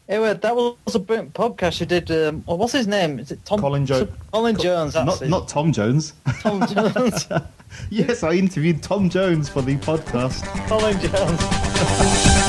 Anyway, that was a brilliant podcast you did. What's his name? Is it Tom? Colin Jones. Colin Jones. That's it. Not Tom Jones. Tom Jones. Yes, I interviewed Tom Jones for the podcast. Colin Jones.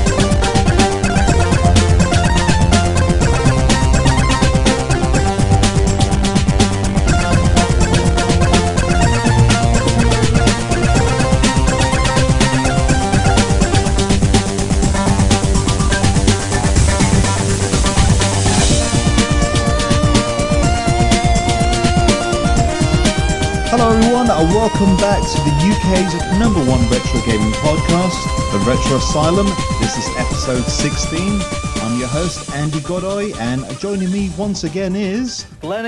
Hello everyone, and welcome back to the UK's #1 retro gaming podcast, The Retro Asylum. This is episode 16. I'm your host, Andy Godoy, and joining me once again is... Glenn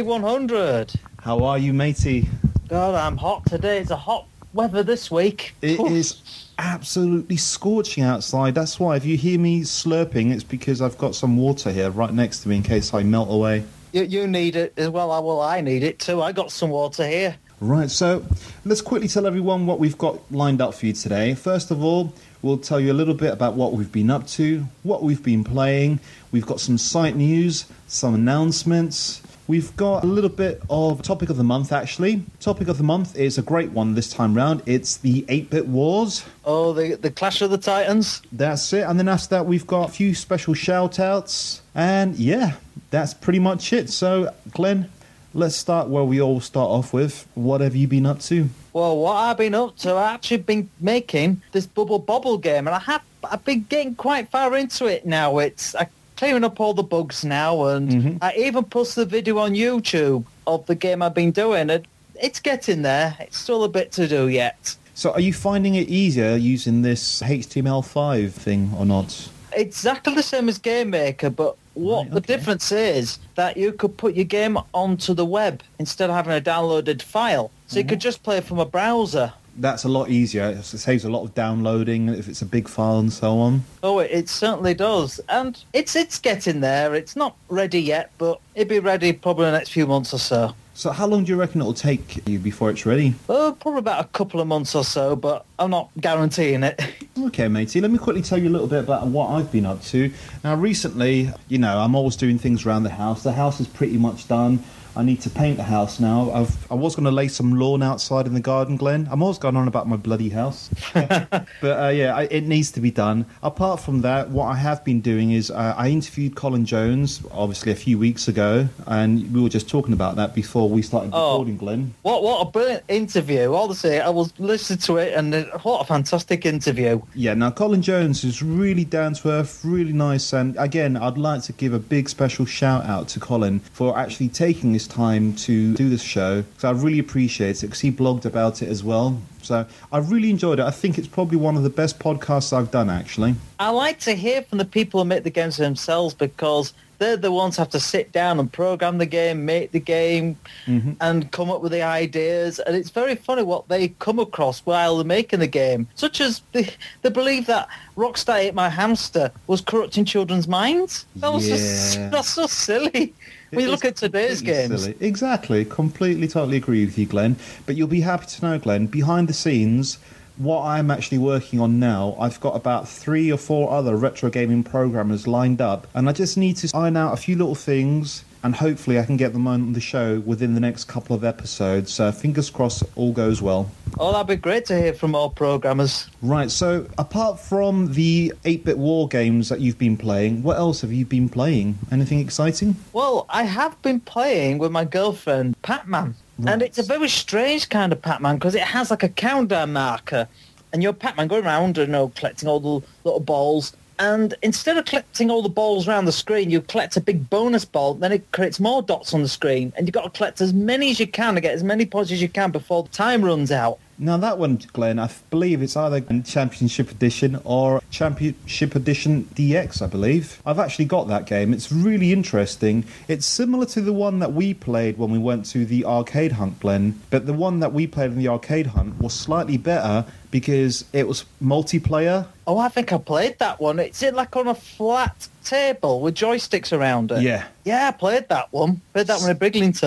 83100. How are you, matey? God, I'm hot today. It's a hot weather this week. It is absolutely scorching outside. That's why if you hear me slurping, it's because I've got some water here right next to me in case I melt away. You need it as well. Well, I need it too. I got some water here. Right, so let's quickly tell everyone what we've got lined up for you today. First of all, we'll tell you a little bit about what we've been up to, what we've been playing. We've got some site news, some announcements. We've got a little bit of topic of the month, actually. Topic of the month is a great one this time round. It's the 8-Bit Wars. Oh, the Clash of the Titans. That's it. And then after that, we've got a few special shout-outs. And yeah, that's pretty much it. So, Glenn, let's start where we all start off with. What have you been up to? Well, what I've been up to, I've actually been making this Bubble Bobble game, and I've been getting quite far into it now. I'm clearing up all the bugs now, and I even posted a video on YouTube of the game I've been doing, and it's getting there. It's still a bit to do yet. So are you finding it easier using this HTML5 thing or not? Exactly the same as Game Maker, but the difference is that you could put your game onto the web instead of having a downloaded file. So you could just play it from a browser. That's a lot easier. It saves a lot of downloading if it's a big file and so on. Oh, it certainly does. And it's getting there. It's not ready yet, but it'll be ready probably in the next few months or so. So how long do you reckon it'll take you before it's ready? Probably about a couple of months or so, but I'm not guaranteeing it. Okay, matey, let me quickly tell you a little bit about what I've been up to. Now, recently, I'm always doing things around the house. The house is pretty much done. I need to paint the house now. I was going to lay some lawn outside in the garden, Glenn. I'm always going on about my bloody house. But it needs to be done. Apart from that, what I have been doing is I interviewed Colin Jones, obviously a few weeks ago, and we were just talking about that before we started recording, Glenn. What a brilliant interview. Honestly, I was listening to it, and what a fantastic interview. Yeah, now Colin Jones is really down to earth, really nice, and again, I'd like to give a big special shout out to Colin for actually taking his time to do this show, so I really appreciate it because he blogged about it as well. So I really enjoyed it. I think it's probably one of the best podcasts I've done, actually. I like to hear from the people who make the games themselves because they're the ones who have to sit down and program the game, make the game, and come up with the ideas. And it's very funny what they come across while they're making the game, such as they believe that Rockstar Ate My Hamster was corrupting children's minds. That's so silly. When you look at today's games. Silly. Exactly. Completely, totally agree with you, Glenn. But you'll be happy to know, Glenn, behind the scenes, what I'm actually working on now, I've got about 3 or 4 other retro gaming programmers lined up, and I just need to iron out a few little things, and hopefully I can get them on the show within the next couple of episodes. Fingers crossed all goes well. Oh, that'd be great to hear from all programmers. Right, so apart from the 8-Bit War games that you've been playing, what else have you been playing? Anything exciting? Well, I have been playing with my girlfriend Pac-Man. Right. And it's a very strange kind of Pac-Man because it has like a countdown marker. And you're Pac-Man going around, collecting all the little balls. And instead of collecting all the balls around the screen, you collect a big bonus ball, then it creates more dots on the screen, and you've got to collect as many as you can to get as many points as you can before the time runs out. Now that one, Glenn, I believe it's either Championship Edition or Championship Edition DX, I believe. I've actually got that game. It's really interesting. It's similar to the one that we played when we went to the arcade hunt, Glenn, but the one that we played in the arcade hunt was slightly better because it was multiplayer. Oh, I think I played that one. It's like on a flat table with joysticks around it. Yeah. Yeah, I played that one. Played that one at Briglington.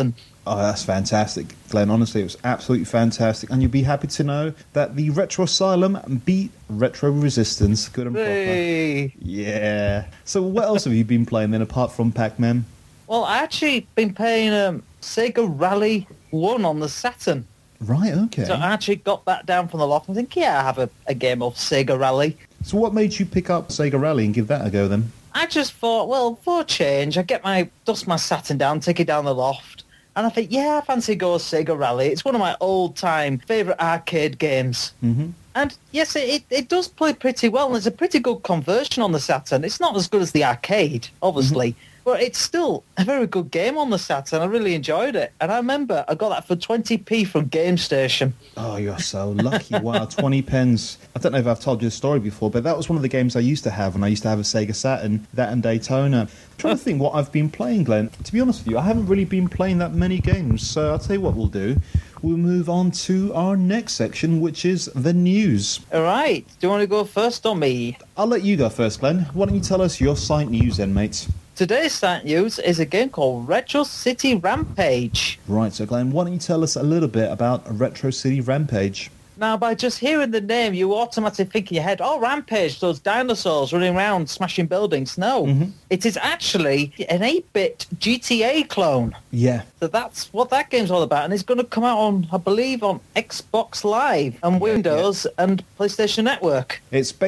Oh, that's fantastic, Glenn. Honestly, it was absolutely fantastic. And you'll be happy to know that the Retro Asylum beat Retro Resistance. Good and Hey. proper. Yeah. So what else have you been playing then, apart from Pac-Man? Well, I actually been playing Sega Rally 1 on the Saturn. Right, okay. So I actually got that down from the loft and think, yeah, I have a game of Sega Rally. So what made you pick up Sega Rally and give that a go then? I just thought, well, for a change, I dust my Saturn down, take it down the loft, and I think, yeah, I fancy go Sega Rally. It's one of my old-time favourite arcade games. Mm-hmm. And yes, it does play pretty well, and it's a pretty good conversion on the Saturn. It's not as good as the arcade, obviously, but it's still a very good game on the Saturn. I really enjoyed it. And I remember I got that for 20p from Game Station. Oh, you're so lucky. Wow, 20 pence. I don't know if I've told you the story before, but that was one of the games I used to have when I used to have a Sega Saturn, that and Daytona. I'm trying to think what I've been playing, Glenn. To be honest with you, I haven't really been playing that many games, so I'll tell you what we'll do. We'll move on to our next section, which is the news. All right. Do you want to go first or me? I'll let you go first, Glenn. Why don't you tell us your site news then, mate? Today's site news is a game called Retro City Rampage. Right, so Glenn, why don't you tell us a little bit about Retro City Rampage? Now, by just hearing the name, you automatically think in your head, oh, Rampage, those dinosaurs running around smashing buildings. No, It is actually an 8-bit GTA clone. Yeah. So that's what that game's all about. And it's going to come out on, I believe, on Xbox Live and Windows and PlayStation Network. It's an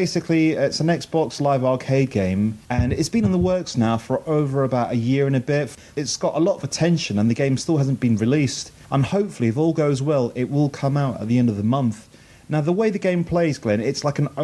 Xbox Live arcade game, and it's been in the works now for over about a year and a bit. It's got a lot of attention, and the game still hasn't been released. And hopefully, if all goes well, it will come out at the end of the month. Now, the way the game plays, Glenn, it's like the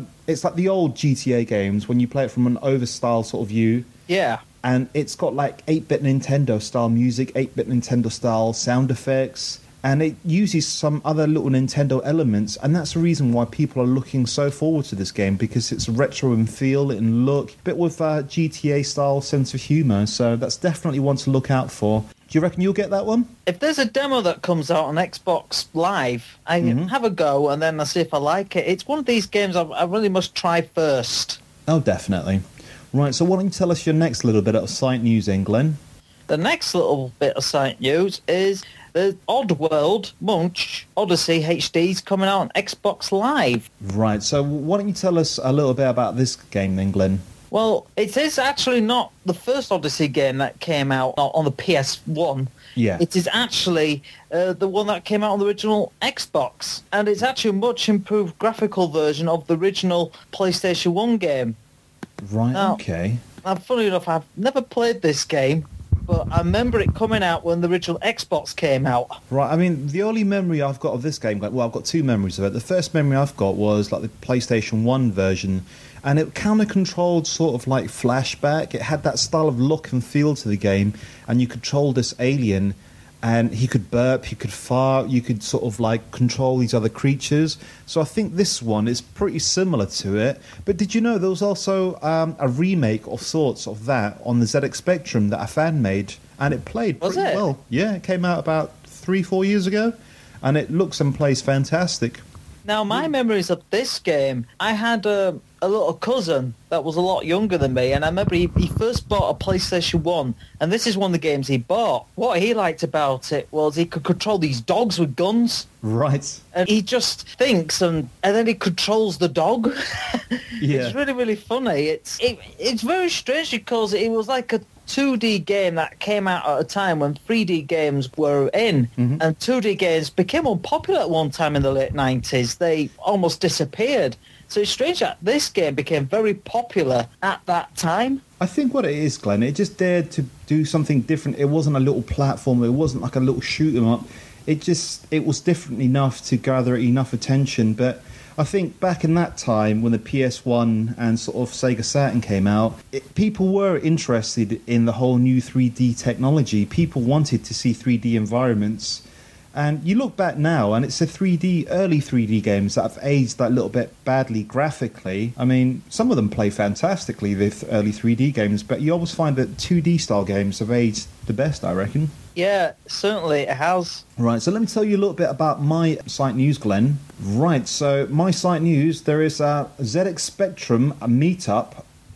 old GTA games when you play it from an over-style sort of view. Yeah. And it's got like 8-bit Nintendo-style music, 8-bit Nintendo-style sound effects, and it uses some other little Nintendo elements, and that's the reason why people are looking so forward to this game, because it's retro in feel and look, but with a GTA-style sense of humour, so that's definitely one to look out for. Do you reckon you'll get that one? If there's a demo that comes out on Xbox Live, I have a go and then I'll see if I like it. It's one of these games I really must try first. Oh, definitely. Right, so why don't you tell us your next little bit of site news then, Glenn? The next little bit of site news is the Oddworld Munch Odyssey HD's coming out on Xbox Live. Right, so why don't you tell us a little bit about this game then, Glenn? Well, it is actually not the first Odyssey game that came out on the PS1. Yeah. It is actually the one that came out on the original Xbox. And it's actually a much improved graphical version of the original PlayStation 1 game. Right, now, okay. Now, funny enough, I've never played this game, but I remember it coming out when the original Xbox came out. Right, I mean, the only memory I've got of this game, well, I've got two memories of it. The first memory I've got was like the PlayStation 1 version, and it kind of controlled sort of like flashback. It had that style of look and feel to the game, and you controlled this alien, and he could burp, he could fart, you could sort of like control these other creatures. So I think this one is pretty similar to it. But did you know there was also a remake of sorts of that on the ZX Spectrum that a fan made, and it played pretty well. Yeah, it came out about 3-4 years ago, and it looks and plays fantastic. Now, my memories of this game, I had a little cousin that was a lot younger than me, and I remember he first bought a PlayStation 1, and this is one of the games he bought. What he liked about it was he could control these dogs with guns. Right. And he just thinks, and then he controls the dog. Yeah. It's really, really funny. It's very strange because it was like a 2D game that came out at a time when 3D games were in, and 2D games became unpopular at one time in the late 90s. They almost disappeared. So it's strange that this game became very popular at that time. I think what it is, Glenn, it just dared to do something different. It wasn't a little platform. It wasn't like a little shoot 'em up. It was different enough to gather enough attention. But I think back in that time when the PS1 and sort of Sega Saturn came out, people were interested in the whole new 3D technology. People wanted to see 3D environments. And you look back now, and it's early 3D games that have aged that little bit badly graphically. I mean, some of them play fantastically, the early 3D games, but you always find that 2D style games have aged the best, I reckon. Yeah, certainly it has. Right, so let me tell you a little bit about my site news, Glenn. Right, so my site news, there is a ZX Spectrum meetup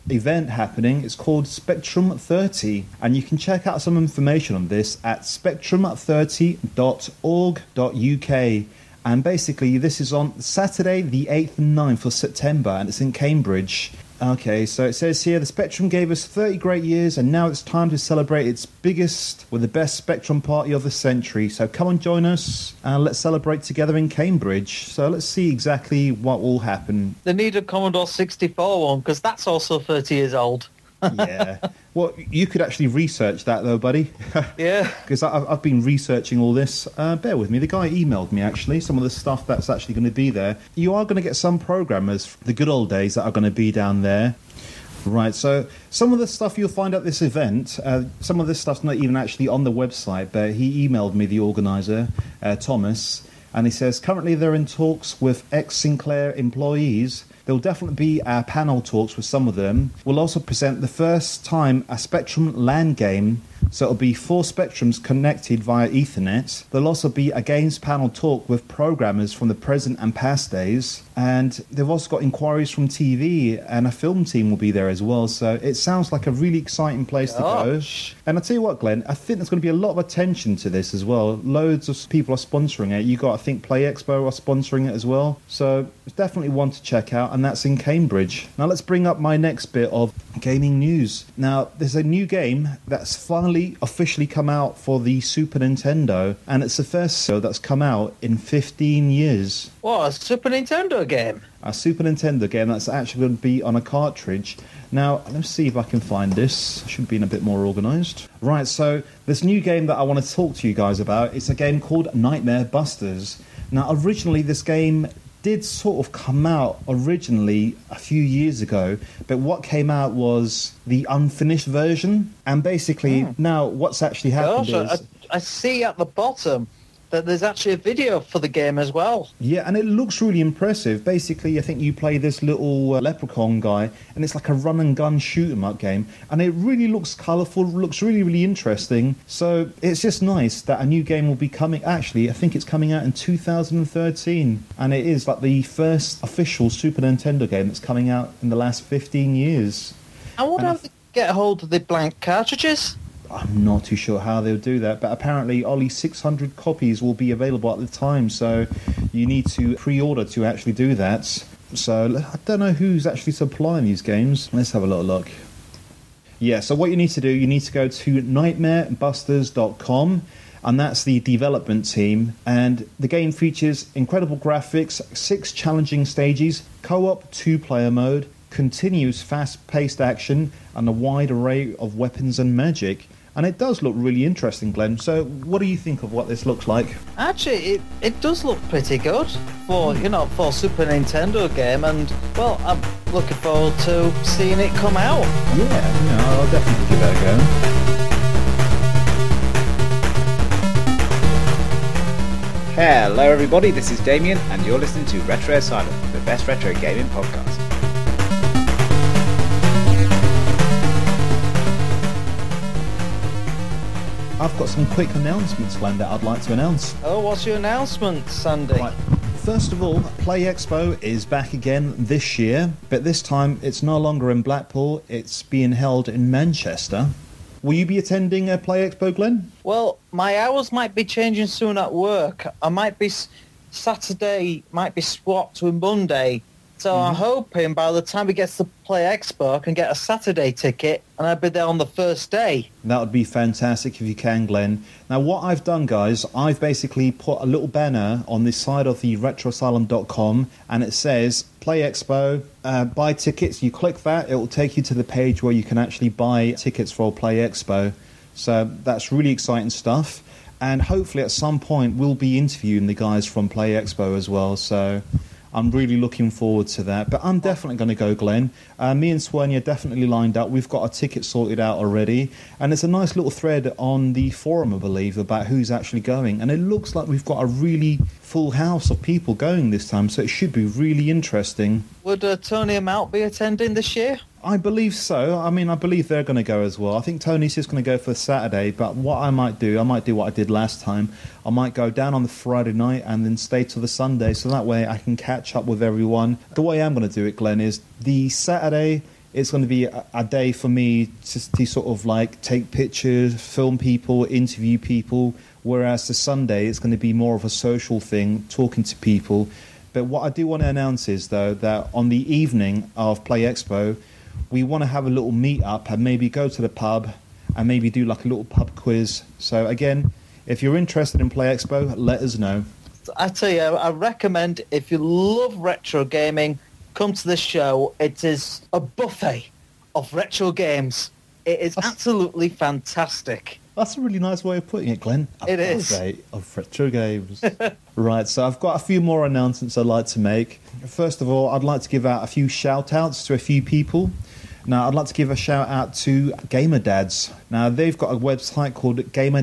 event happening. It's called Spectrum 30, and you can check out some information on this at spectrum30.org.uk. And basically, this is on Saturday, the 8th and 9th of September, and it's in Cambridge. Okay, so it says here, the Spectrum gave us 30 great years, and now it's time to celebrate its biggest with the best Spectrum party of the century. So come and join us, and let's celebrate together in Cambridge. So let's see exactly what will happen. They need a Commodore 64 one, because that's also 30 years old. Yeah. Well, you could actually research that, though, buddy. Yeah. Because I've been researching all this. Bear with me. The guy emailed me, actually, some of the stuff that's actually going to be there. You are going to get some programmers, the good old days, that are going to be down there. Right, so some of the stuff you'll find at this event, some of this stuff's not even actually on the website, but he emailed me, the organiser, Thomas, and he says, currently they're in talks with ex-Sinclair employees. There will definitely be panel talks with some of them. We'll also present the first time a Spectrum LAN game, so it'll be 4 Spectrums connected via Ethernet. There'll also be a games panel talk with programmers from the present and past days. And they've also got inquiries from TV, and a film team will be there as well. So it sounds like a really exciting place to go. And I'll tell you what, Glenn, I think there's going to be a lot of attention to this as well. Loads of people are sponsoring it. You got, I think, Play Expo are sponsoring it as well. So it's definitely one to check out, and that's in Cambridge. Now let's bring up my next bit of gaming news. Now, there's a new game that's finally officially come out for the Super Nintendo, and it's the first show that's come out in 15 years. What, a Super Nintendo game? A Super Nintendo game that's actually going to be on a cartridge. Now, let's see if I can find this. Should be a bit more organised. Right, so this new game that I want to talk to you guys about, it's a game called Nightmare Busters. Now, originally this game did sort of come out originally a few years ago, but what came out was the unfinished version. And basically, now what's actually happened is... I see at the bottom that there's actually a video for the game as well. Yeah, and it looks really impressive. Basically, I think you play this little leprechaun guy, and it's like a run-and-gun shoot-'em-up game, and it really looks colourful, looks really, really interesting. So it's just nice that a new game will be coming. Actually, I think it's coming out in 2013, and it is like the first official Super Nintendo game that's coming out in the last 15 years. I wonder how they get hold of the blank cartridges. I'm not too sure how they'll do that, but apparently only 600 copies will be available at the time, so you need to pre-order to actually do that. So I don't know who's actually supplying these games. Let's have a little look. Yeah, so what you need to do, you need to go to nightmarebusters.com, and that's the development team. And the game features incredible graphics, 6 challenging stages, co-op 2-player mode, continuous fast-paced action, and a wide array of weapons and magic. And it does look really interesting, Glenn. So what do you think of what this looks like? Actually, it does look pretty good for, for a Super Nintendo game. And, well, I'm looking forward to seeing it come out. Yeah, I'll definitely give that a go. Hello everybody, this is Damien, and you're listening to Retro Asylum, the best retro gaming podcast. I've got some quick announcements, Glenn, that I'd like to announce. Oh, what's your announcement, Sandy? Right. First of all, Play Expo is back again this year, but this time it's no longer in Blackpool, it's being held in Manchester. Will you be attending a Play Expo, Glenn? Well, my hours might be changing soon at work. I might be... Saturday might be swapped to Monday. So I'm hoping by the time it gets to Play Expo, I can get a Saturday ticket and I'll be there on the first day. That would be fantastic if you can, Glenn. Now, what I've done, guys, I've basically put a little banner on the side of the retroasylum.com, and it says Play Expo, buy tickets. You click that, it will take you to the page where you can actually buy tickets for Play Expo. So that's really exciting stuff. And hopefully at some point we'll be interviewing the guys from Play Expo as well. So I'm really looking forward to that. But I'm definitely going to go, Glenn. Me and Swenny are definitely lined up. We've got a ticket sorted out already. And there's a nice little thread on the forum, I believe, about who's actually going. And it looks like we've got a really full house of people going this time. So it should be really interesting. Would Tony and Mount be attending this year? I believe so. I mean, I believe they're going to go as well. I think Tony's just going to go for Saturday, but what I might do what I did last time. I might go down on the Friday night and then stay till the Sunday, so that way I can catch up with everyone. The way I'm going to do it, Glenn, is the Saturday it's going to be a day for me to sort of like take pictures, film people, interview people, whereas the Sunday it's going to be more of a social thing, talking to people. But what I do want to announce is, though, that on the evening of Play Expo, we want to have a little meet-up and maybe go to the pub and maybe do like a little pub quiz. So again, if you're interested in Play Expo, let us know. I tell you, I recommend, if you love retro gaming, come to the show. It is a buffet of retro games. It is absolutely fantastic. That's a really nice way of putting it, Glenn. It is. A buffet of retro games. Right, so I've got a few more announcements I'd like to make. First of all, I'd like to give out a few shout-outs to a few people. Now, I'd like to give a shout-out to Gamer Dads. Now, they've got a website called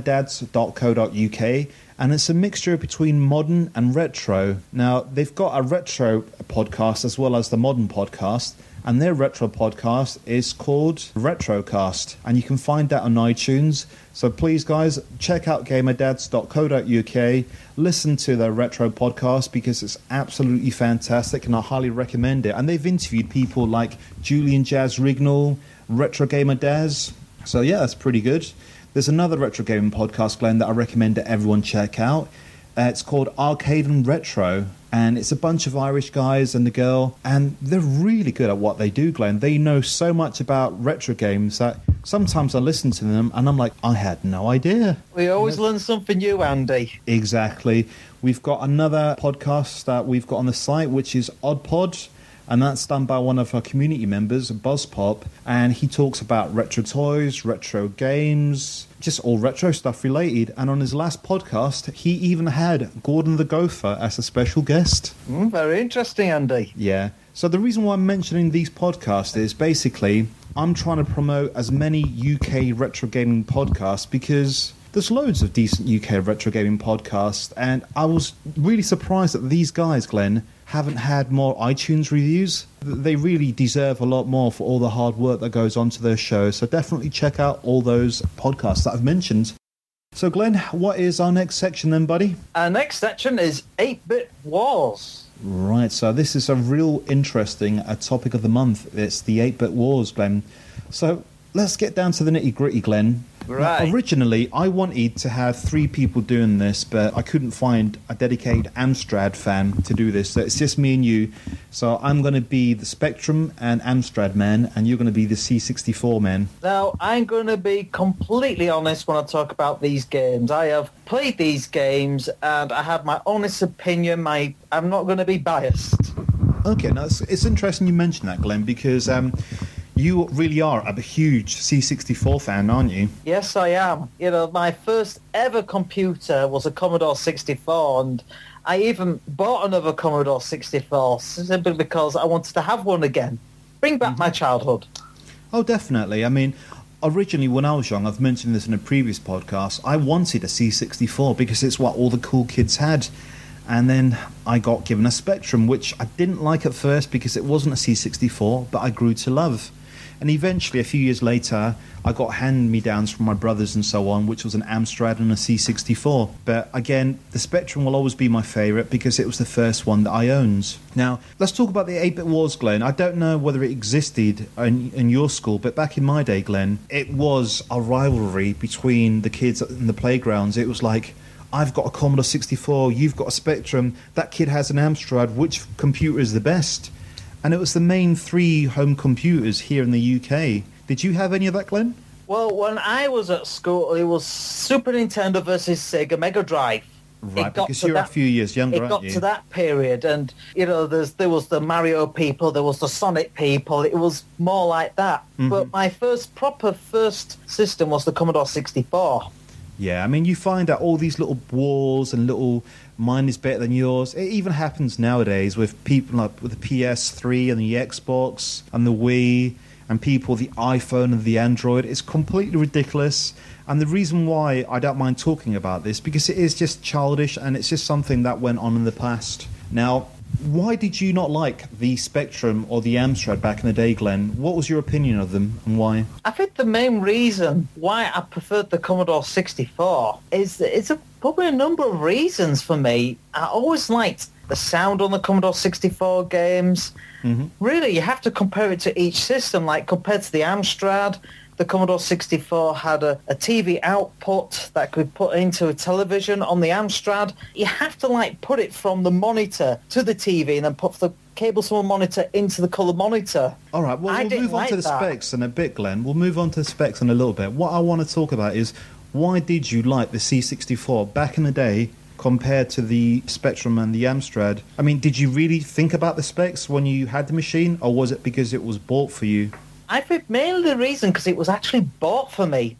gamerdads.co.uk, and it's a mixture between modern and retro. Now, they've got a retro podcast as well as the modern podcast, and their retro podcast is called Retrocast, and you can find that on iTunes. So please, guys, check out gamerdads.co.uk, listen to their retro podcast because it's absolutely fantastic, and I highly recommend it. And they've interviewed people like Julian Jazz Rignall, Retro Gamer Daz. So yeah, that's pretty good. There's another retro gaming podcast, Glenn, that I recommend that everyone check out. It's called Arcade and Retro, and it's a bunch of Irish guys and a girl, and they're really good at what they do, Glenn. They know so much about retro games that sometimes I listen to them and I'm like, I had no idea. We always learn something new, Andy. Exactly. We've got another podcast that we've got on the site, which is Oddpod, and that's done by one of our community members, BuzzPop, and he talks about retro toys, retro games, just all retro stuff related. And on his last podcast, he even had Gordon the Gopher as a special guest. Very interesting, Andy. Yeah. So the reason why I'm mentioning these podcasts is basically I'm trying to promote as many UK retro gaming podcasts because there's loads of decent UK retro gaming podcasts, and I was really surprised that these guys, Glenn, haven't had more iTunes reviews. They really deserve a lot more for all the hard work that goes on to their shows, so definitely check out all those podcasts that I've mentioned. So Glenn, what is our next section then, buddy? Our next section is 8-Bit Wars. Right, so this is a real interesting topic of the month. It's the 8-Bit Wars, Glenn. So let's get down to the nitty-gritty, Glenn. Right. Now, originally, I wanted to have 3 people doing this, but I couldn't find a dedicated Amstrad fan to do this, so it's just me and you. So I'm going to be the Spectrum and Amstrad man, and you're going to be the C64 man. Now, I'm going to be completely honest when I talk about these games. I have played these games, and I have my honest opinion. I'm not going to be biased. Okay, now it's interesting you mentioned that, Glenn, because you really are a huge C64 fan, aren't you? Yes, I am. You know, my first ever computer was a Commodore 64, and I even bought another Commodore 64 simply because I wanted to have one again. Bring back my childhood. Oh, definitely. I mean, originally when I was young, I've mentioned this in a previous podcast, I wanted a C64 because it's what all the cool kids had. And then I got given a Spectrum, which I didn't like at first because it wasn't a C64, but I grew to love. And eventually, a few years later, I got hand-me-downs from my brothers and so on, which was an Amstrad and a C64. But again, the Spectrum will always be my favourite because it was the first one that I owned. Now, let's talk about the 8-Bit Wars, Glenn. I don't know whether it existed in your school, but back in my day, Glenn, it was a rivalry between the kids in the playgrounds. It was like, I've got a Commodore 64, you've got a Spectrum, that kid has an Amstrad, which computer is the best? And it was the main 3 home computers here in the UK. Did you have any of that, Glenn? Well, when I was at school, it was Super Nintendo versus Sega Mega Drive. Right, because you're a few years younger, aren't you? It got to that period, and, you know, there was the Mario people, there was the Sonic people, it was more like that. Mm-hmm. But my first system was the Commodore 64. Yeah, I mean, you find that all these little wars and little mine is better than yours. It even happens nowadays with people like with the PS3 and the Xbox and the Wii and people with the iPhone and the Android. It's completely ridiculous. And the reason why I don't mind talking about this, because it is just childish and it's just something that went on in the past. Now, why did you not like the Spectrum or the Amstrad back in the day, Glenn? What was your opinion of them and why? I think the main reason why I preferred the Commodore 64 is probably a number of reasons for me. I always liked the sound on the Commodore 64 games. Really, you have to compare it to each system. Like, compared to the Amstrad, the Commodore 64 had a TV output that could put into a television. On the Amstrad, you have to, like, put it from the monitor to the TV and then put the cable from the monitor into the colour monitor. All right, well, we'll move on to the specs in a bit, Glenn. We'll move on to the specs in a little bit. What I want to talk about is, why did you like the C64 back in the day compared to the Spectrum and the Amstrad? I mean, did you really think about the specs when you had the machine, or was it because it was bought for you? I think mainly the reason because it was actually bought for me.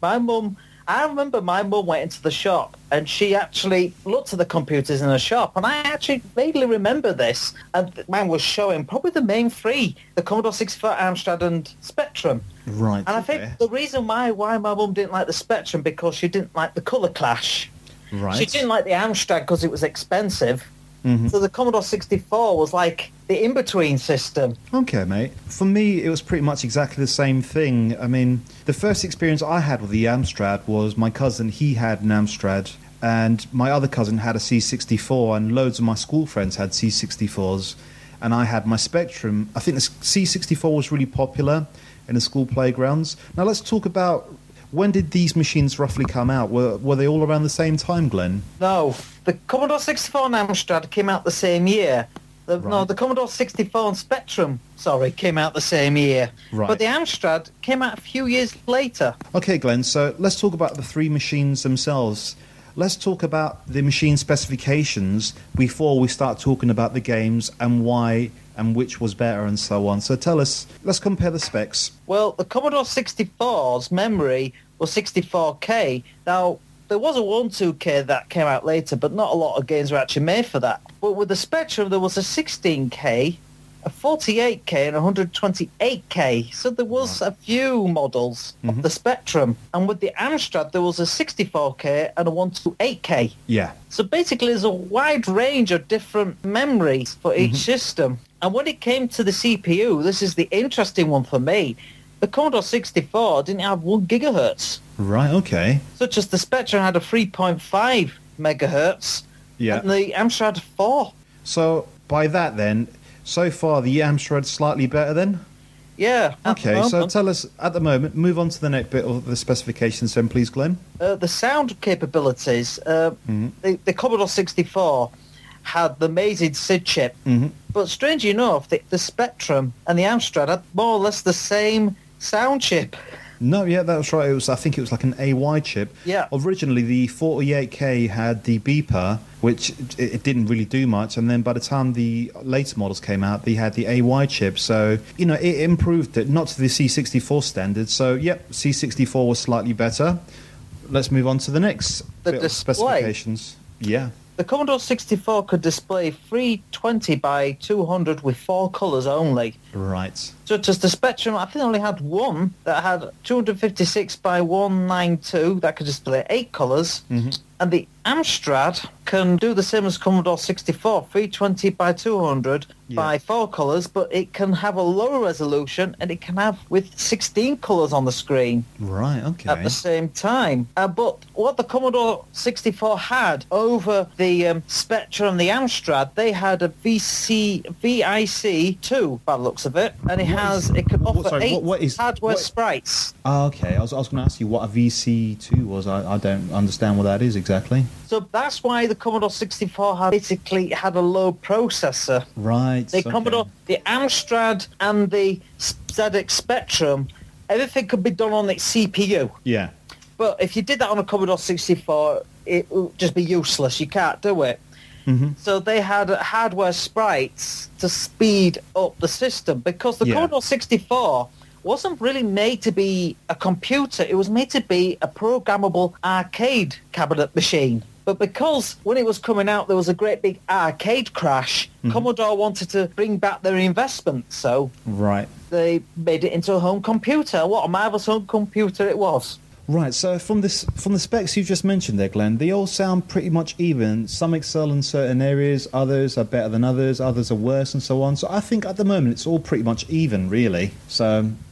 I remember my mum went into the shop and she actually looked at the computers in the shop, and I actually vaguely remember this. And the man was showing probably the main three, the Commodore 64, Amstrad and Spectrum. Right. And I think the reason why my mum didn't like the Spectrum, because she didn't like the colour clash. Right. She didn't like the Amstrad because it was expensive. So the Commodore 64 was like the in-between system. Okay, mate. For me, it was pretty much exactly the same thing. I mean, the first experience I had with the Amstrad was my cousin. He had an Amstrad, and my other cousin had a C64, and loads of my school friends had C64s, and I had my Spectrum. I think the C64 was really popular in the school playgrounds. Now, let's talk about, when did these machines roughly come out? Were they all around the same time, Glenn? No, the Commodore 64 and Amstrad came out the same year. No, the Commodore 64 and Spectrum, came out the same year. Right. But the Amstrad came out a few years later. Okay, Glenn, so let's talk about the three machines themselves. Let's talk about the machine specifications before we start talking about the games and why and which was better and so on. So tell us, let's compare the specs. Well, the Commodore 64's memory was 64K. Now, there was a 12K that came out later, but not a lot of games were actually made for that. But with the Spectrum, there was a 16K, a 48K, and a 128K. So there was a few models of the Spectrum. And with the Amstrad, there was a 64K and a 128K. Yeah. So basically, there's a wide range of different memories for each system. And when it came to the CPU, this is the interesting one for me. The Commodore 64 didn't have 1 gigahertz. Right, okay. Such as the Spectrum had a 3.5 megahertz. Yeah. And the Amstrad 4. So by that then, so far the Amstrad's slightly better then? Yeah. Okay, so tell us, at the moment, move on to the next bit of the specifications then, please, Glenn. The sound capabilities, the Commodore 64 had the amazing SID chip. But strangely enough, the Spectrum and the Amstrad had more or less the same sound chip. No, yeah, that was right. I think it was like an AY chip. Yeah. Originally, the 48K had the beeper, which it didn't really do much. And then by the time the later models came out, they had the AY chip. So, it improved it, not to the C64 standard. So, yep, C64 was slightly better. Let's move on to the next bit of specifications. Yeah. The Commodore 64 could display 320 by 200 with 4 colours only. Right. Such as the Spectrum, I think only had one that had 256 by 192 that could display 8 colours. And the Amstrad can do the same as Commodore 64, 320 by 200 by 4 colours, but it can have a lower resolution and it can have with 16 colours on the screen. Right, okay. At the same time. But what the Commodore 64 had over the Spectrum and the Amstrad, they had a VIC-2 by the looks of it, and it can offer 8 hardware sprites. Oh, okay. I was going to ask you what a VC2 was. I don't understand what that is exactly. So that's why the Commodore 64 basically had a low processor. Right. The Commodore, the Amstrad and the ZX Spectrum, everything could be done on its CPU. Yeah. But if you did that on a Commodore 64, it would just be useless. You can't do it. So they had hardware sprites to speed up the system, because the Commodore 64 wasn't really made to be a computer. It was made to be a programmable arcade cabinet machine. But because when it was coming out, there was a great big arcade crash, Commodore wanted to bring back their investment. So they made it into a home computer. What a marvellous home computer it was. Right, so from the specs you just mentioned there, Glenn, they all sound pretty much even. Some excel in certain areas, others are better than others are worse, and so on. So I think at the moment it's all pretty much even, really. So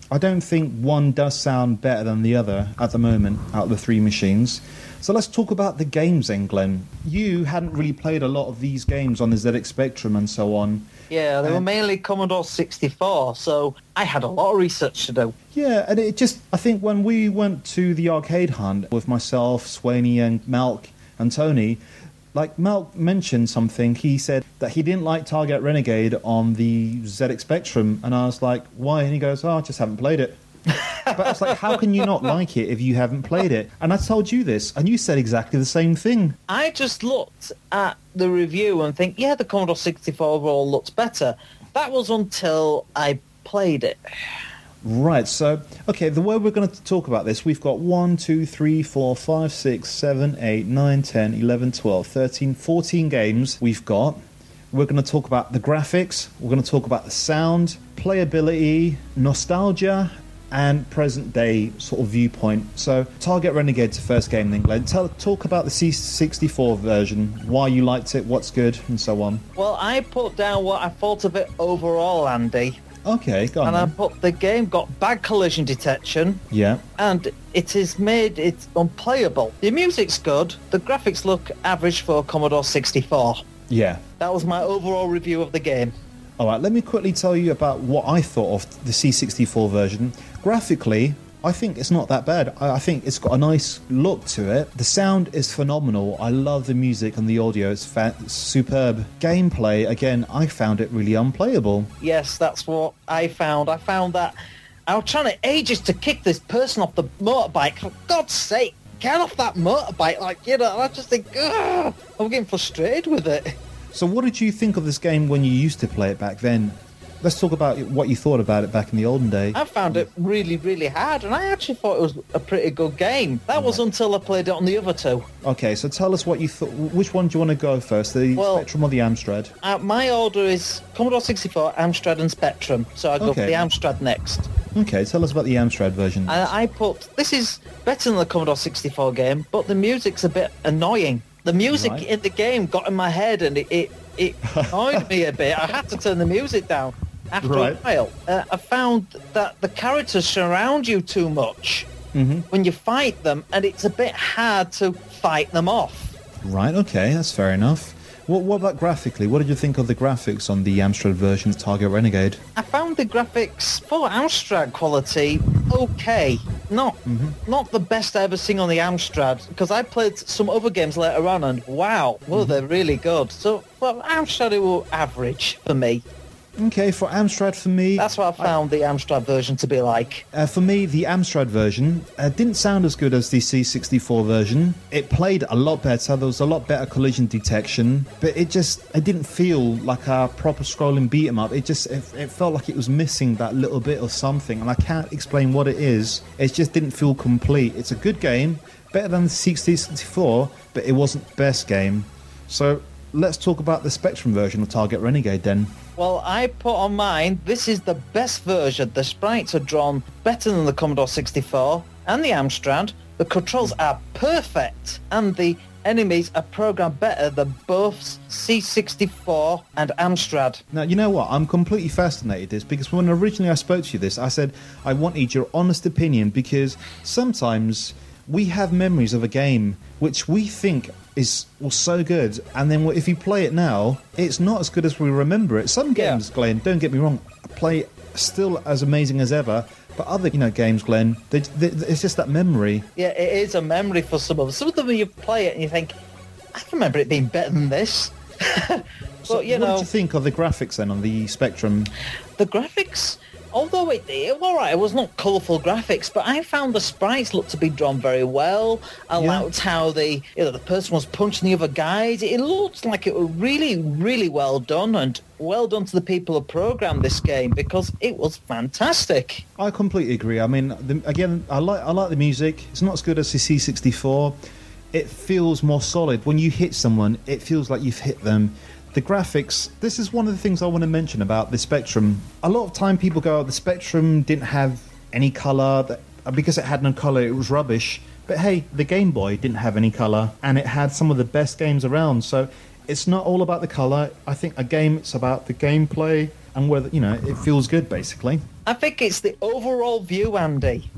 I don't think one does sound better than the other at the moment out of the three machines. So let's talk about the games then, Glenn. You hadn't really played a lot of these games on the ZX Spectrum and so on. Yeah, they were mainly Commodore 64, so I had a lot of research to do. Yeah, and it just, I think when we went to the arcade hunt with myself, Swaney and Malk and Tony, like Malk mentioned something, he said that he didn't like Target Renegade on the ZX Spectrum, and I was like, why? And he goes, I just haven't played it. But I was like, how can you not like it if you haven't played it? And I told you this, and you said exactly the same thing. I just looked at the review and think, yeah, the Commodore 64 overall looks better. That was until I played it. Right, so, okay, the way we're going to talk about this, we've got 1, 2, 3, 4, 5, 6, 7, 8, 9, 10, 11, 12, 13, 14 games we've got. We're going to talk about the graphics, we're going to talk about the sound, playability, nostalgia, and present day sort of viewpoint. So Target Renegade's the first game then, Glenn. Talk about the C64 version, why you liked it, what's good, and so on. Well, I put down what I thought of it overall, Andy. Okay, go on. And then. I put the game got bad collision detection. Yeah. And it is made it unplayable. The music's good. The graphics look average for Commodore 64. Yeah. That was my overall review of the game. All right, let me quickly tell you about what I thought of the C64 version. Graphically, I think it's not that bad. I think it's got a nice look to it. The sound is phenomenal. I love the music and the audio. It's superb. Gameplay, again, I found it really unplayable. Yes, that's what I found. I found that I was trying to ages to kick this person off the motorbike. For God's sake, get off that motorbike. Like, you know, I just think, ugh, I'm getting frustrated with it. So what did you think of this game when you used to play it back then? Let's talk about what you thought about it back in the olden day. I found it really, really hard, and I actually thought it was a pretty good game. That was until I played it on the other two. Okay, so tell us what you thought. Which one do you want to go first, the Spectrum or the Amstrad? My order is Commodore 64, Amstrad, and Spectrum, so I go for the Amstrad next. Okay, tell us about the Amstrad version. I put, this is better than the Commodore 64 game, but the music's a bit annoying. The music in the game got in my head, and it annoyed me a bit. I had to turn the music down. After a while, I found that the characters surround you too much when you fight them, and it's a bit hard to fight them off. Right, okay, that's fair enough. What about graphically? What did you think of the graphics on the Amstrad version of Target Renegade? I found the graphics for Amstrad quality okay. Not the best I ever seen on the Amstrad, because I played some other games later on, and wow, they're really good. So, well, Amstrad, it was average for me. Okay, for Amstrad, for me... That's what I found the Amstrad version to be like. For me, the Amstrad version didn't sound as good as the C64 version. It played a lot better, there was a lot better collision detection, but it didn't feel like a proper scrolling beat-em-up. It felt like it was missing that little bit of something, and I can't explain what it is. It just didn't feel complete. It's a good game, better than the C64, but it wasn't the best game. So let's talk about the Spectrum version of Target Renegade then. Well, I put on mine, this is the best version. The sprites are drawn better than the Commodore 64 and the Amstrad. The controls are perfect, and the enemies are programmed better than both C64 and Amstrad. Now, you know what? I'm completely fascinated with this, because when originally I spoke to you this, I said I wanted your honest opinion, because sometimes we have memories of a game which we think was so good, and then if you play it now, it's not as good as we remember it. Some games, Glenn, don't get me wrong, play still as amazing as ever, but other games, Glenn, it's just that memory. Yeah, it is a memory for some of them. Some of them you play it and you think, I remember it being better than this. But, so what did you think of the graphics then on the Spectrum? The graphics, although it was not colourful graphics, but I found the sprites looked to be drawn very well. I liked how the person was punching the other guys. It looked like it was really, really well done, and well done to the people who programmed this game, because it was fantastic. I completely agree. I mean, again, I like the music. It's not as good as the C64. It feels more solid. When you hit someone, it feels like you've hit them. The graphics, this is one of the things I want to mention about the Spectrum. A lot of time people go, the Spectrum didn't have any colour, because it had no colour, it was rubbish. But hey, the Game Boy didn't have any colour, and it had some of the best games around. So it's not all about the colour. I think a game, it's about the gameplay, and whether, it feels good, basically. I think it's the overall view, Andy.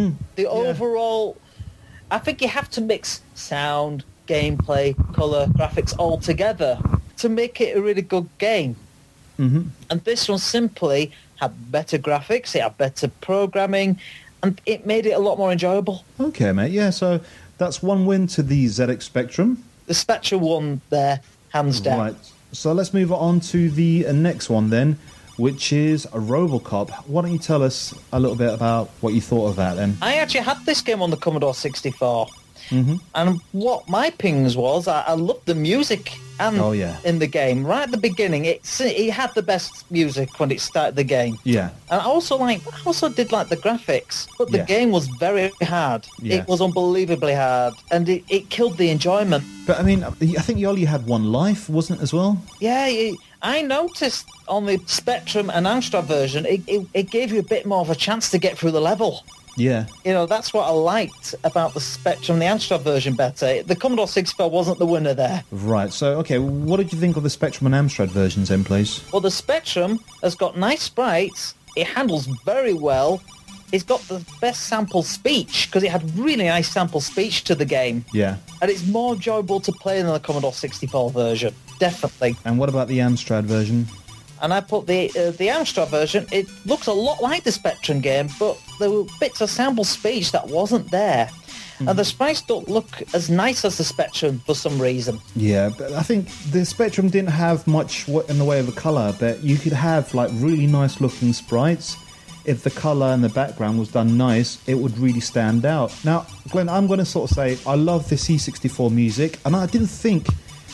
Overall... I think you have to mix sound, gameplay, colour, graphics all together to make it a really good game. Mm-hmm. And this one simply had better graphics, it had better programming, and it made it a lot more enjoyable. Okay, mate. Yeah, so that's one win to the ZX Spectrum. The Spectrum won there, hands down. Right. So let's move on to the next one then, which is a RoboCop. Why don't you tell us a little bit about what you thought of that then? I actually had this game on the Commodore 64. Mm-hmm. And what my pings was, I loved the music and in the game. Right at the beginning, it had the best music when it started the game. Yeah. And I also did like the graphics, but the game was very hard. Yeah. It was unbelievably hard, and it killed the enjoyment. But I mean, I think you only had one life, wasn't it, as well? Yeah, I noticed on the Spectrum and Amstrad version, it gave you a bit more of a chance to get through the level. Yeah. That's what I liked about the Spectrum and the Amstrad version better. The Commodore 64 wasn't the winner there. Right, so, okay, what did you think of the Spectrum and Amstrad versions then, please? Well, the Spectrum has got nice sprites, it handles very well, it's got the best sample speech, because it had really nice sample speech to the game. Yeah. And it's more enjoyable to play than the Commodore 64 version, definitely. And what about the Amstrad version? And I put the Amstrad version, it looks a lot like the Spectrum game, but there were bits of sample speech that wasn't there. Mm. And the sprites don't look as nice as the Spectrum for some reason. Yeah, but I think the Spectrum didn't have much in the way of a colour, but you could have like really nice looking sprites. If the colour and the background was done nice, it would really stand out. Now, Glenn, I'm going to sort of say I love the C64 music, and I didn't think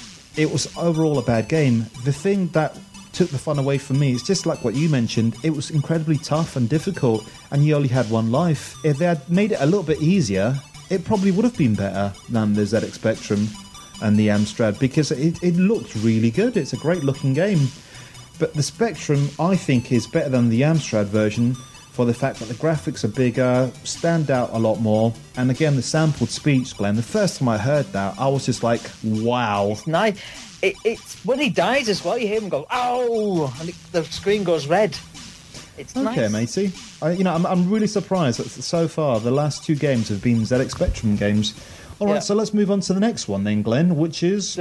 it was overall a bad game. The thing that took the fun away from me, it's just like what you mentioned, it was incredibly tough and difficult, and you only had one life. If they had made it a little bit easier, it probably would have been better than the ZX Spectrum and the Amstrad, because it looked really good. It's a great looking game. But the Spectrum, I think, is better than the Amstrad version for the fact that the graphics are bigger, stand out a lot more, and again, the sampled speech, Glenn, the first time I heard that, I was just like, wow. It's nice. It's when he dies as well, you hear him go, "Ow!" and the screen goes red. It's nice. Okay, matey. I'm really surprised that so far the last two games have been ZX Spectrum games. All right, so let's move on to the next one then, Glenn, which is...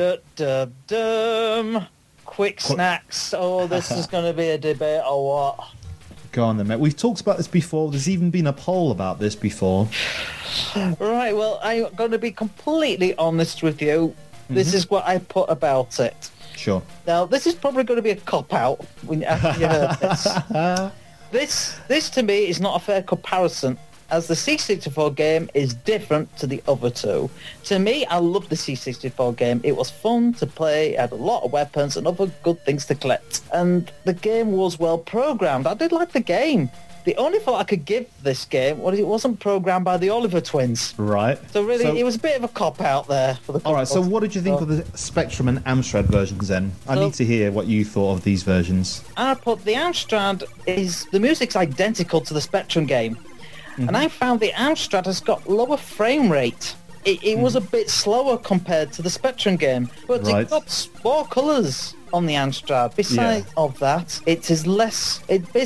Quick Snacks. Oh, this is going to be a debate or what? Go on then, mate. We've talked about this before. There's even been a poll about this before. Right, well, I'm going to be completely honest with you. This is what I put about it. Sure. Now, this is probably going to be a cop-out after you heard this. This, to me, is not a fair comparison, as the C64 game is different to the other two. To me, I loved the C64 game. It was fun to play, it had a lot of weapons and other good things to collect. And the game was well programmed. I did like the game. The only thought I could give this game was it wasn't programmed by the Oliver twins. Right. So really, it was a bit of a cop-out there. For the Alright, so what did you think of the Spectrum and Amstrad versions then? I need to hear what you thought of these versions. I put the Amstrad the music's identical to the Spectrum game. And I found the Amstrad has got lower frame rate. It was a bit slower compared to the Spectrum game, but it got more colours on the Amstrad. Besides of that, it is less.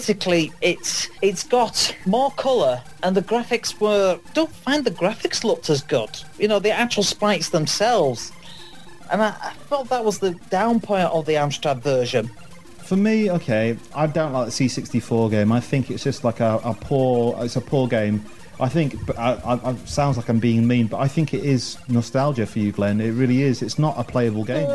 It's got more colour, and the graphics don't find the graphics looked as good. The actual sprites themselves, and I felt that was the down point of the Amstrad version. For me, okay, I don't like the C64 game. I think it's just like a poor game. I think, I sounds like I'm being mean, but I think it is nostalgia for you, Glenn. It really is. It's not a playable game.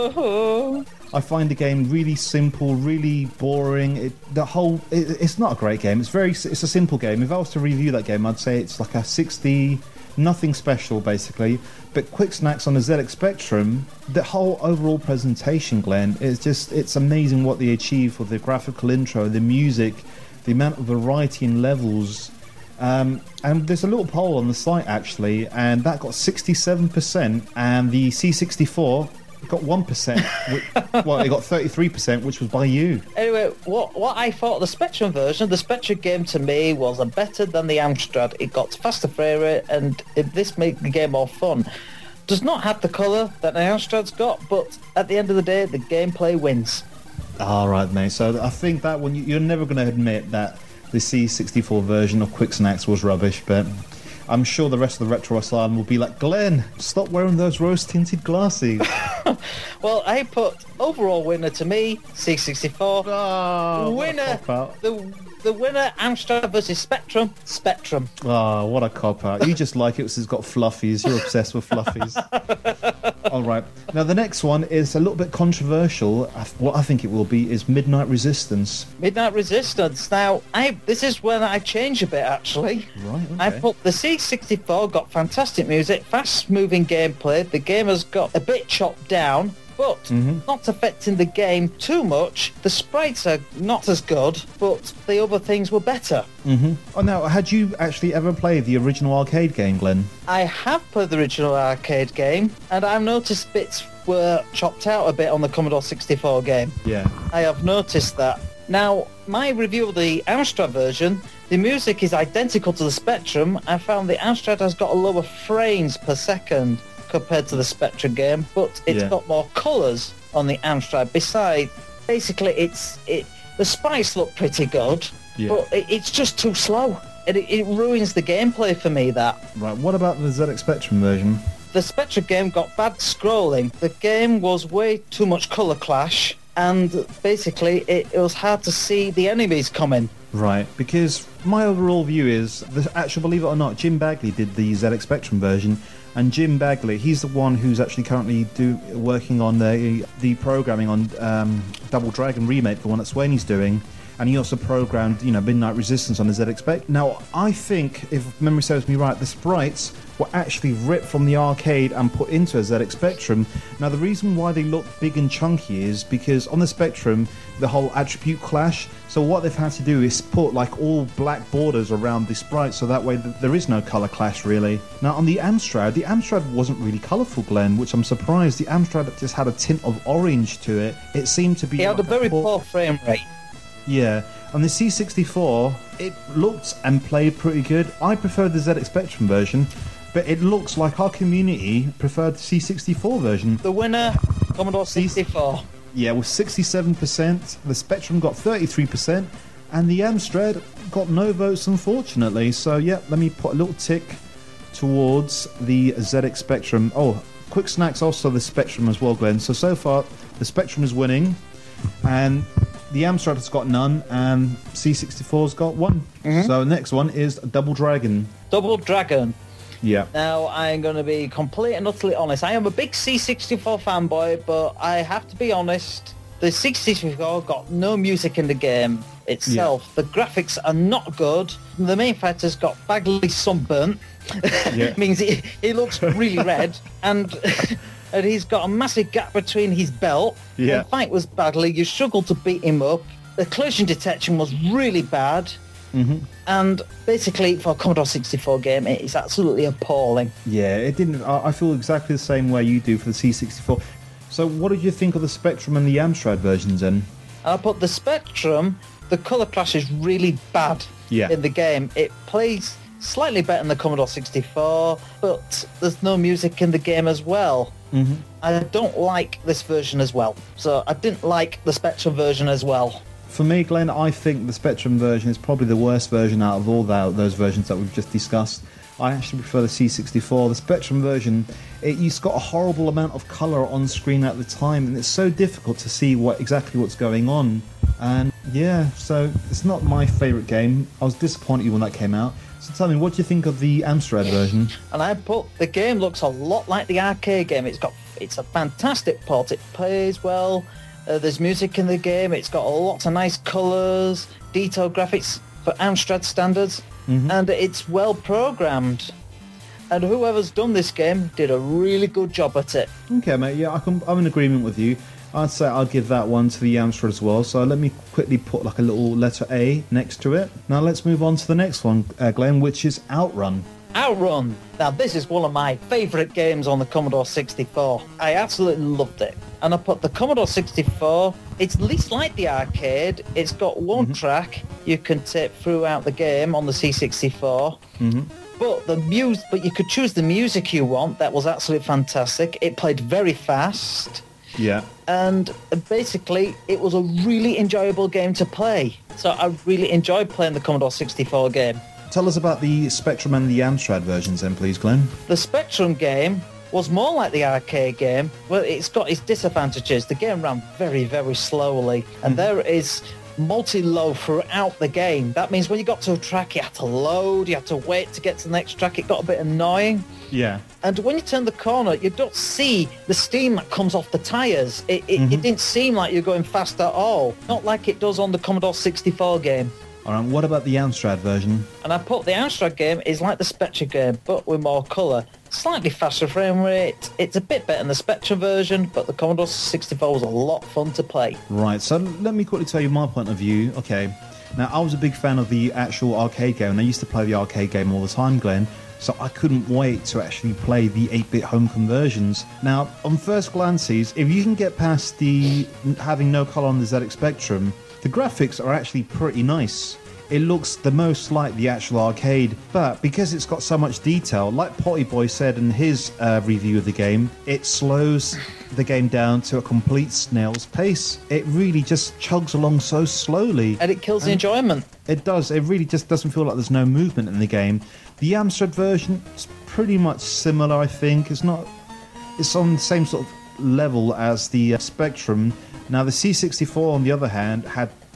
I find the game really simple, really boring. It's not a great game. It's a simple game. If I was to review that game, I'd say it's like a 60, nothing special, basically. But Quick Snacks on the ZX Spectrum, the whole overall presentation, Glenn, it's amazing what they achieve with the graphical intro, the music, the amount of variety in levels. And there's a little poll on the site, actually, and that got 67%, and the C64 got 1%. Well, it got 33%, which was by you. Anyway, what I thought of the Spectrum version, the Spectrum game to me was better than the Amstrad. It got faster frame rate, and this made the game more fun. Does not have the colour that the Amstrad's got, but at the end of the day, the gameplay wins. All right, mate. So I think that one, you're never going to admit that the C64 version of Quick Snacks was rubbish, but I'm sure the rest of the Retro Asylum will be like, Glenn, stop wearing those rose-tinted glasses. Well, I put overall winner to me, C64. Oh, Winner, the winner, Amstrad versus Spectrum. Spectrum. Oh, what a cop-out. You just like it because it's got fluffies. You're obsessed with fluffies. All right. Now, the next one is a little bit controversial. What I think it will be is Midnight Resistance. Midnight Resistance. Now, this is when I change a bit, actually. Right, okay. I put the C64 got fantastic music, fast-moving gameplay. The game has got a bit chopped down, but not affecting the game too much. The sprites are not as good, but the other things were better. Oh, now, had you actually ever played the original arcade game, Glenn? I have played the original arcade game, and I've noticed bits were chopped out a bit on the Commodore 64 game. Yeah. I have noticed that. Now, my review of the Amstrad version, the music is identical to the Spectrum. I found the Amstrad has got a lower frames per second compared to the Spectrum game, but it's got more colours on the Amstrad. Besides, basically, the sprites look pretty good, but it's just too slow. It ruins the gameplay for me, that. Right, what about the ZX Spectrum version? The Spectrum game got bad scrolling. The game was way too much colour clash, and basically, it was hard to see the enemies coming. Right, because my overall view is, believe it or not, Jim Bagley did the ZX Spectrum version, and Jim Bagley, he's the one who's actually currently working on the programming on Double Dragon Remake, the one that Swaney's doing, and he also programmed, Midnight Resistance on the ZX Spectrum. Now, I think, if memory serves me right, the sprites were actually ripped from the arcade and put into a ZX Spectrum. Now, the reason why they look big and chunky is because on the Spectrum, the whole attribute clash, so what they've had to do is put like all black borders around the sprites, so that way there is no colour clash, really. Now, on the Amstrad wasn't really colourful, Glenn, which I'm surprised. The Amstrad just had a tint of orange to it. It seemed to be... It had a very poor frame rate. Yeah, on the C64, it looked and played pretty good. I preferred the ZX Spectrum version, but it looks like our community preferred the C64 version. The winner, Commodore 64. Yeah, with 67%, the Spectrum got 33%, and the Amstrad got no votes, unfortunately. So, yeah, let me put a little tick towards the ZX Spectrum. Oh, Quick Snacks also the Spectrum as well, Glenn. So far, the Spectrum is winning, and the Amstrad has got none, and C64's got one. So next one is Double Dragon. Double Dragon. Yeah. Now, I'm going to be complete and utterly honest. I am a big C64 fanboy, but I have to be honest. The C64 got no music in the game itself. The graphics are not good. The main fighter's got Bagley sunburnt. Means he looks really red. And he's got a massive gap between his belt. Yeah. The fight was Bagley. You struggled to beat him up. The collision detection was really bad. And basically, for a Commodore 64 game, it is absolutely appalling. Yeah, it didn't... I feel exactly the same way you do for the C64. So what did you think of the Spectrum and the Amstrad versions then? I put the Spectrum, the colour clash is really bad in the game. It plays slightly better than the Commodore 64, but there's no music in the game as well. I don't like this version as well. So I didn't like the Spectrum version as well. For me, Glenn, I think the Spectrum version is probably the worst version out of all those versions that we've just discussed. I actually prefer the C64. The Spectrum version, it's got a horrible amount of colour on screen at the time, and it's so difficult to see exactly what's going on. And yeah, so it's not my favourite game. I was disappointed when that came out. So tell me, what do you think of the Amstrad version? And I put the game looks a lot like the arcade game. It's a fantastic port. It plays well. There's music in the game. It's got lots of nice colours, detailed graphics for Amstrad standards, and it's well programmed. And whoever's done this game did a really good job at it. Okay, mate. Yeah, I'm in agreement with you. I'd say I'll give that one to the Amstrad as well. So let me quickly put like a little letter A next to it. Now let's move on to the next one, Glenn, which is Outrun. Outrun. Now this is one of my favourite games on the Commodore 64. I absolutely loved it. And I put the Commodore 64, it's least like the arcade. It's got one track you can take throughout the game on the C64. But you could choose the music you want. That was absolutely fantastic. It played very fast. Yeah. And basically, it was a really enjoyable game to play. So I really enjoyed playing the Commodore 64 game. Tell us about the Spectrum and the Amstrad versions then, please, Glenn. The Spectrum game was more like the arcade game. Well, it's got its disadvantages. The game ran very, very slowly, and there is multi-load throughout the game. That means when you got to a track, you had to load, you had to wait to get to the next track. It got a bit annoying. Yeah. And when you turn the corner, you don't see the steam that comes off the tyres. It didn't seem like you're going fast at all. Not like it does on the Commodore 64 game. All right, what about the Amstrad version? And I put the Amstrad game is like the Spectrum game, but with more colour. Slightly faster frame rate. It's a bit better than the Spectrum version, but the Commodore 64 was a lot fun to play. Right, so let me quickly tell you my point of view. Okay, now I was a big fan of the actual arcade game, and I used to play the arcade game all the time, Glenn, so I couldn't wait to actually play the 8-bit home conversions. Now, on first glances, if you can get past the having no colour on the ZX Spectrum, the graphics are actually pretty nice. It looks the most like the actual arcade, but because it's got so much detail, like Potty Boy said in his review of the game, it slows the game down to a complete snail's pace. It really just chugs along so slowly. And it kills the enjoyment. It does. It really just doesn't feel like there's no movement in the game. The Amstrad version is pretty much similar, I think. It's on the same sort of level as the Spectrum. Now, the C64, on the other hand,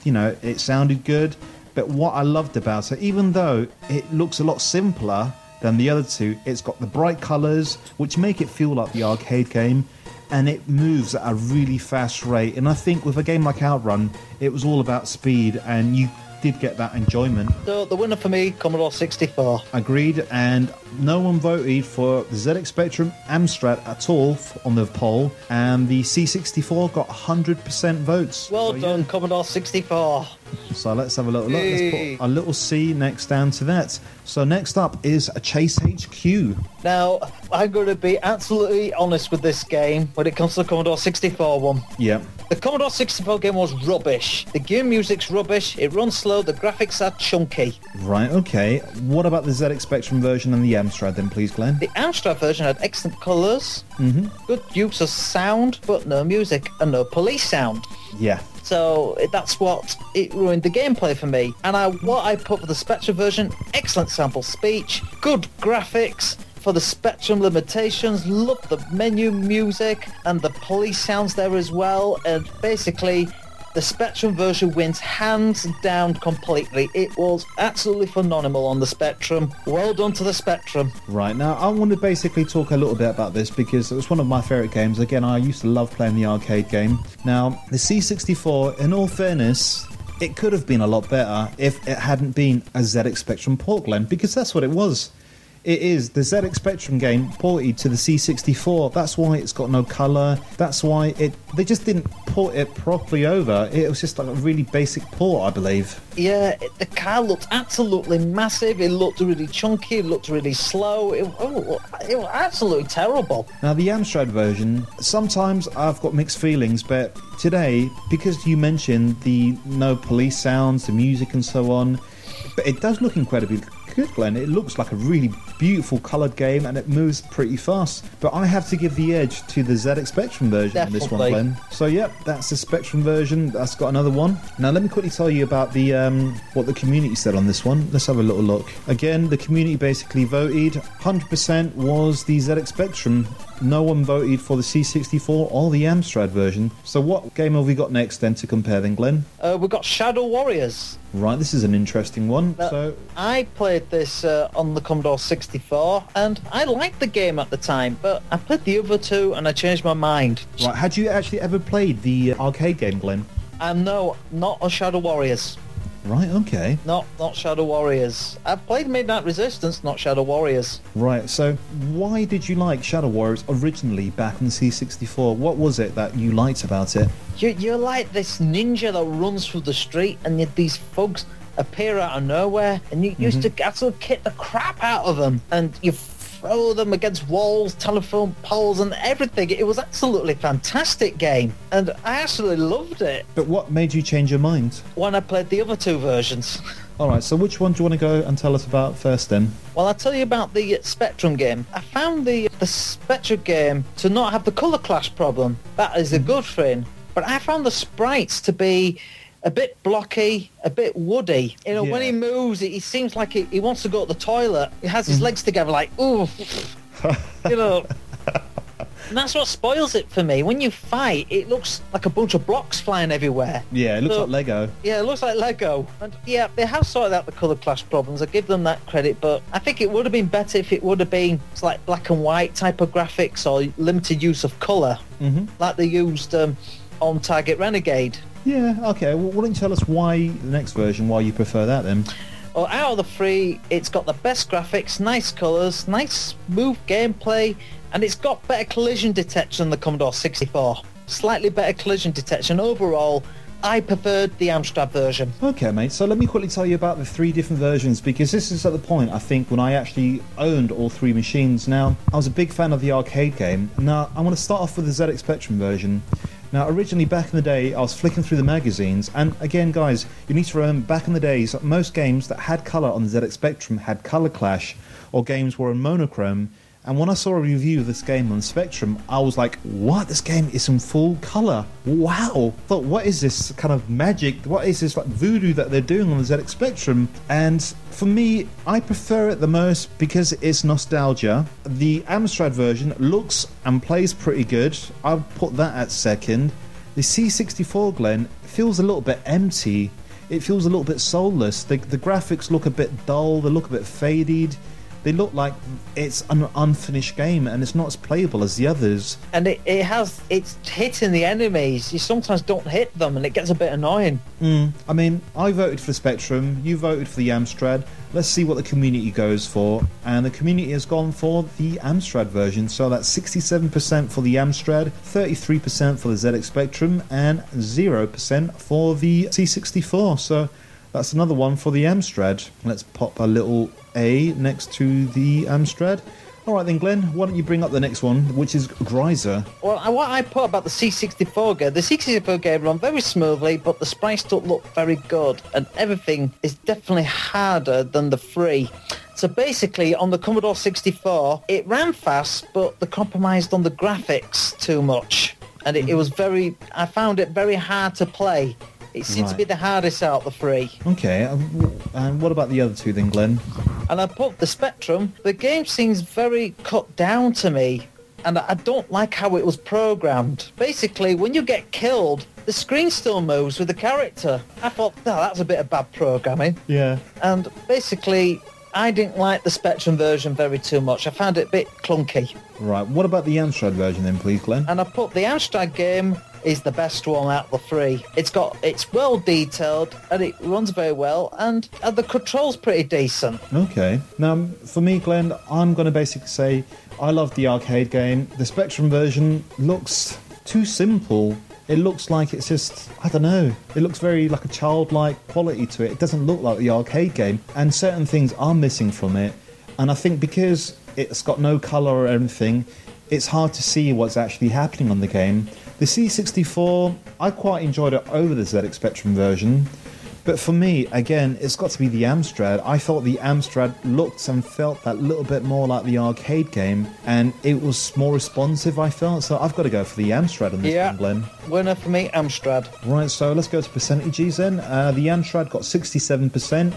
it sounded good. But what I loved about it, even though it looks a lot simpler than the other two, it's got the bright colours, which make it feel like the arcade game, and it moves at a really fast rate. And I think with a game like Outrun, it was all about speed, and you did get that enjoyment. So the winner for me, Commodore 64. Agreed, and no one voted for the ZX Spectrum Amstrad at all on the poll, and the C64 got 100% votes. Well done, Commodore 64. So let's have a little look. Let's put a little C next down to that. So next up is a Chase HQ. Now, I'm going to be absolutely honest with this game when it comes to the Commodore 64 one. Yeah. The Commodore 64 game was rubbish. The game music's rubbish, it runs slow, the graphics are chunky. Right, okay. What about the ZX Spectrum version and the Amstrad then, please, Glenn? The Amstrad version had excellent colours, good use of sound, but no music and no police sound. Yeah. So that's what it ruined the gameplay for me. And what I put for the Spectrum version, excellent sample speech, good graphics for the Spectrum limitations, love the menu music and the police sounds there as well. And basically, the Spectrum version wins hands down completely. It was absolutely phenomenal on the Spectrum. Well done to the Spectrum. Right, now I want to basically talk a little bit about this because it was one of my favourite games. Again, I used to love playing the arcade game. Now, the C64, in all fairness, it could have been a lot better if it hadn't been a ZX Spectrum port, Glenn, because that's what it was. It is the ZX Spectrum game ported to the C64. That's why it's got no colour. That's why they just didn't port it properly over. It was just like a really basic port, I believe. Yeah, the car looked absolutely massive. It looked really chunky. It looked really slow. It was absolutely terrible. Now, the Amstrad version, sometimes I've got mixed feelings, but today, because you mentioned the no police sounds, the music and so on, but it does look incredibly good, Glenn. It looks like a really beautiful coloured game and it moves pretty fast. But I have to give the edge to the ZX Spectrum version on this one, Glenn. So yep, that's the Spectrum version. That's got another one. Now let me quickly tell you about the what the community said on this one. Let's have a little look. Again, the community basically voted. 100% was the ZX Spectrum. No one voted for the C64 or the Amstrad version. So what game have we got next then to compare then, Glenn? We've got Shadow Warriors. Right, this is an interesting one. Now, I played this on the Commodore 64 and I liked the game at the time, but I played the other two and I changed my mind. Right, had you actually ever played the arcade game, Glenn? No, not on Shadow Warriors. Right, okay. Not Shadow Warriors. I've played Midnight Resistance, not Shadow Warriors. Right, so why did you like Shadow Warriors originally back on the C64? What was it that you liked about it? You're like this ninja that runs through the street and these thugs appear out of nowhere and you used to absolutely kick the crap out of them and you throw them against walls, telephone poles and everything. It was absolutely fantastic game and I absolutely loved it. But what made you change your mind? When I played the other two versions. All right, so which one do you want to go and tell us about first then? Well, I'll tell you about the Spectrum game. I found the Spectrum game to not have the colour clash problem. That is a good thing. But I found the sprites to be a bit blocky, a bit woody. You know, when he moves, he seems like he wants to go to the toilet. He has his legs together like, ooh, you know. And that's what spoils it for me. When you fight, it looks like a bunch of blocks flying everywhere. Yeah, it looks like Lego. Yeah, it looks like Lego. And yeah, they have sorted out the colour clash problems. I give them that credit, but I think it would have been better if it would have been like black and white type of graphics or limited use of colour, like they used on Target Renegade. Yeah, okay. Well, why don't you tell us why the next version, why you prefer that then? Well, out of the three, it's got the best graphics, nice colours, nice smooth gameplay, and it's got better collision detection than the Commodore 64. Slightly better collision detection. Overall, I preferred the Amstrad version. Okay, mate, so let me quickly tell you about the three different versions, because this is at the point, I think, when I actually owned all three machines. Now, I was a big fan of the arcade game. Now, I want to start off with the ZX Spectrum version. Now, originally, back in the day, I was flicking through the magazines, and again, guys, you need to remember, back in the days, most games that had colour on the ZX Spectrum had colour clash, or games were in monochrome. And when I saw a review of this game on Spectrum, I was like, what? This game is in full colour. Wow. I thought, what is this kind of magic? What is this like voodoo that they're doing on the ZX Spectrum? And for me, I prefer it the most because it's nostalgia. The Amstrad version looks and plays pretty good. I'll put that at second. The C64, Glenn, feels a little bit empty. It feels a little bit soulless. The graphics look a bit dull. They look a bit faded. They look like it's an unfinished game and it's not as playable as the others. And it's hitting the enemies. You sometimes don't hit them and it gets a bit annoying. I mean, I voted for the Spectrum, you voted for the Amstrad. Let's see what the community goes for. And the community has gone for the Amstrad version. So that's 67% for the Amstrad, 33% for the ZX Spectrum, and 0% for the C64. So that's another one for the Amstrad. Let's pop a little A next to the Amstrad. Alright then, Glenn, why don't you bring up the next one, which is Greiser. Well, what I put about the C64 game, the C64 game ran very smoothly, but the sprites don't look very good, and everything is definitely harder than the 3. So basically, on the Commodore 64, it ran fast, but they compromised on the graphics too much. And it was I found it very hard to play. It seems to be the hardest out of the 3. Okay, and what about the other two then, Glenn? And I put the Spectrum. The game seems very cut down to me, and I don't like how it was programmed. Basically, when you get killed, the screen still moves with the character. I thought, no, that's a bit of bad programming. Yeah. And basically, I didn't like the Spectrum version very too much. I found it a bit clunky. Right, what about the Amstrad version then, please, Glenn? And I put the Amstrad game is the best one out of the 3. It's well detailed and it runs very well, and the control's pretty decent. Okay. Now, for me, Glenn, I'm going to basically say I love the arcade game. The Spectrum version looks too simple. It looks like it's just, I don't know, it looks very like a childlike quality to it. It doesn't look like the arcade game, and certain things are missing from it. And I think because it's got no colour or anything, it's hard to see what's actually happening on the game. The C64, I quite enjoyed it over the ZX Spectrum version, but for me, again, it's got to be the Amstrad. I thought the Amstrad looked and felt that little bit more like the arcade game, and it was more responsive, I felt, so I've got to go for the Amstrad on this one, Glenn. Winner for me, Amstrad. Right, so let's go to percentages then. The Amstrad got 67%,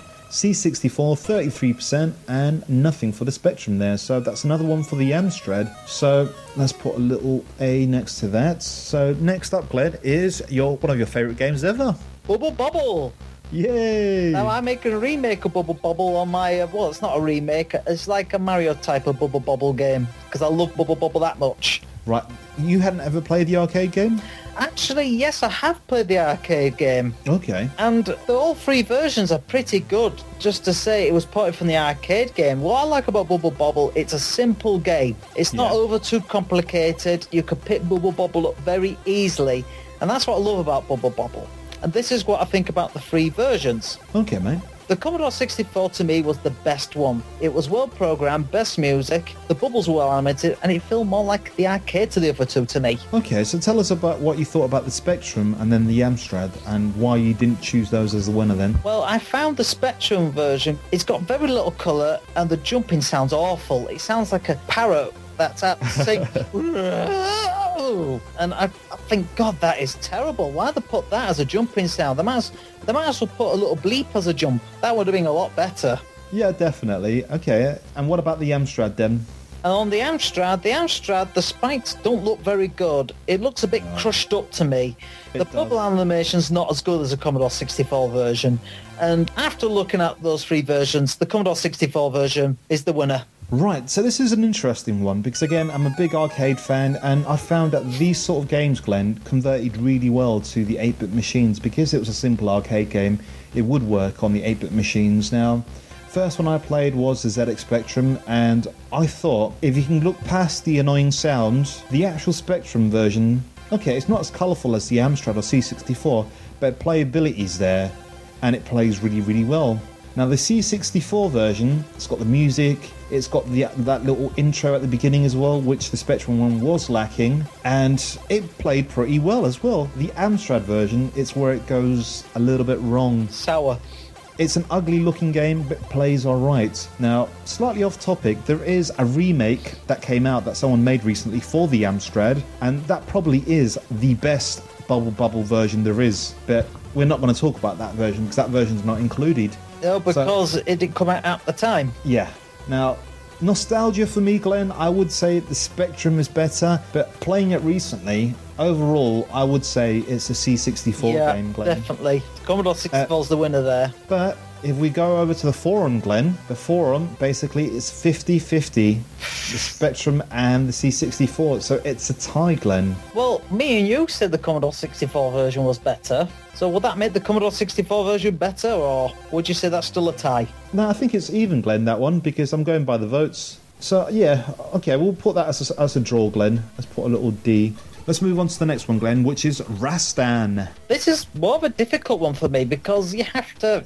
C64 33%, and nothing for the Spectrum there. So that's another one for the Amstrad. So let's put a little A next to that. So next up, Glenn, is one of your favourite games ever. Bubble Bobble. Yay! Now I'm making a remake of Bubble Bobble on my, well, it's not a remake, it's like a Mario type of Bubble Bobble game, because I love Bubble Bobble that much. Right, you hadn't ever played the arcade game? Actually, yes, I have played the arcade game. Okay. And all 3 versions are pretty good. Just to say, it was ported from the arcade game. What I like about Bubble Bobble, it's a simple game. It's not over too complicated. You can pick Bubble Bobble up very easily. And that's what I love about Bubble Bobble. And this is what I think about the 3 versions. Okay, mate. The Commodore 64 to me was the best one. It was well programmed, best music, the bubbles were well animated, and it felt more like the arcade to the other two to me. Okay, so tell us about what you thought about the Spectrum and then the Amstrad, and why you didn't choose those as the winner then. Well, I found the Spectrum version, it's got very little colour, and the jumping sounds awful. It sounds like a parrot that's out saying, and I think, God, that is terrible. Why they put that as a jumping sound? They might as well put a little bleep as a jump. That would have been a lot better. Yeah, definitely. Okay, and what about the Amstrad then? And on the Amstrad, the spikes don't look very good. It looks a bit crushed up to me. The bubble animation's not as good as the Commodore 64 version. And after looking at those three versions, the Commodore 64 version is the winner. Right, so this is an interesting one because, again, I'm a big arcade fan, and I found that these sort of games, Glenn, converted really well to the 8-bit machines. Because it was a simple arcade game, it would work on the 8-bit machines. Now, first one I played was the ZX Spectrum, and I thought, if you can look past the annoying sound, the actual Spectrum version, okay, it's not as colourful as the Amstrad or C64, but playability's there, and it plays really, really well. Now, the C64 version, it's got the music, it's got that little intro at the beginning as well, which the Spectrum one was lacking, and it played pretty well as well. The Amstrad version, it's where it goes a little bit wrong. Sour. It's an ugly looking game, but plays alright. Now, slightly off topic, there is a remake that came out that someone made recently for the Amstrad, and that probably is the best Bubble version there is, but we're not going to talk about that version because that version's not included. No, because it didn't come out at the time. Yeah. Now, nostalgia for me, Glenn, I would say the Spectrum is better, but playing it recently, overall, I would say it's a C64 game, Glenn. Definitely. Commodore 64's the winner there. But if we go over to the forum, Glenn, the forum basically is 50-50, the Spectrum and the C64, so it's a tie, Glenn. Well, me and you said the Commodore 64 version was better, so would that make the Commodore 64 version better, or would you say that's still a tie? No, I think it's even, Glenn, that one, because I'm going by the votes. So, yeah, okay, we'll put that as a draw, Glenn. Let's put a little D. Let's move on to the next one, Glenn, which is Rastan. This is more of a difficult one for me because you have to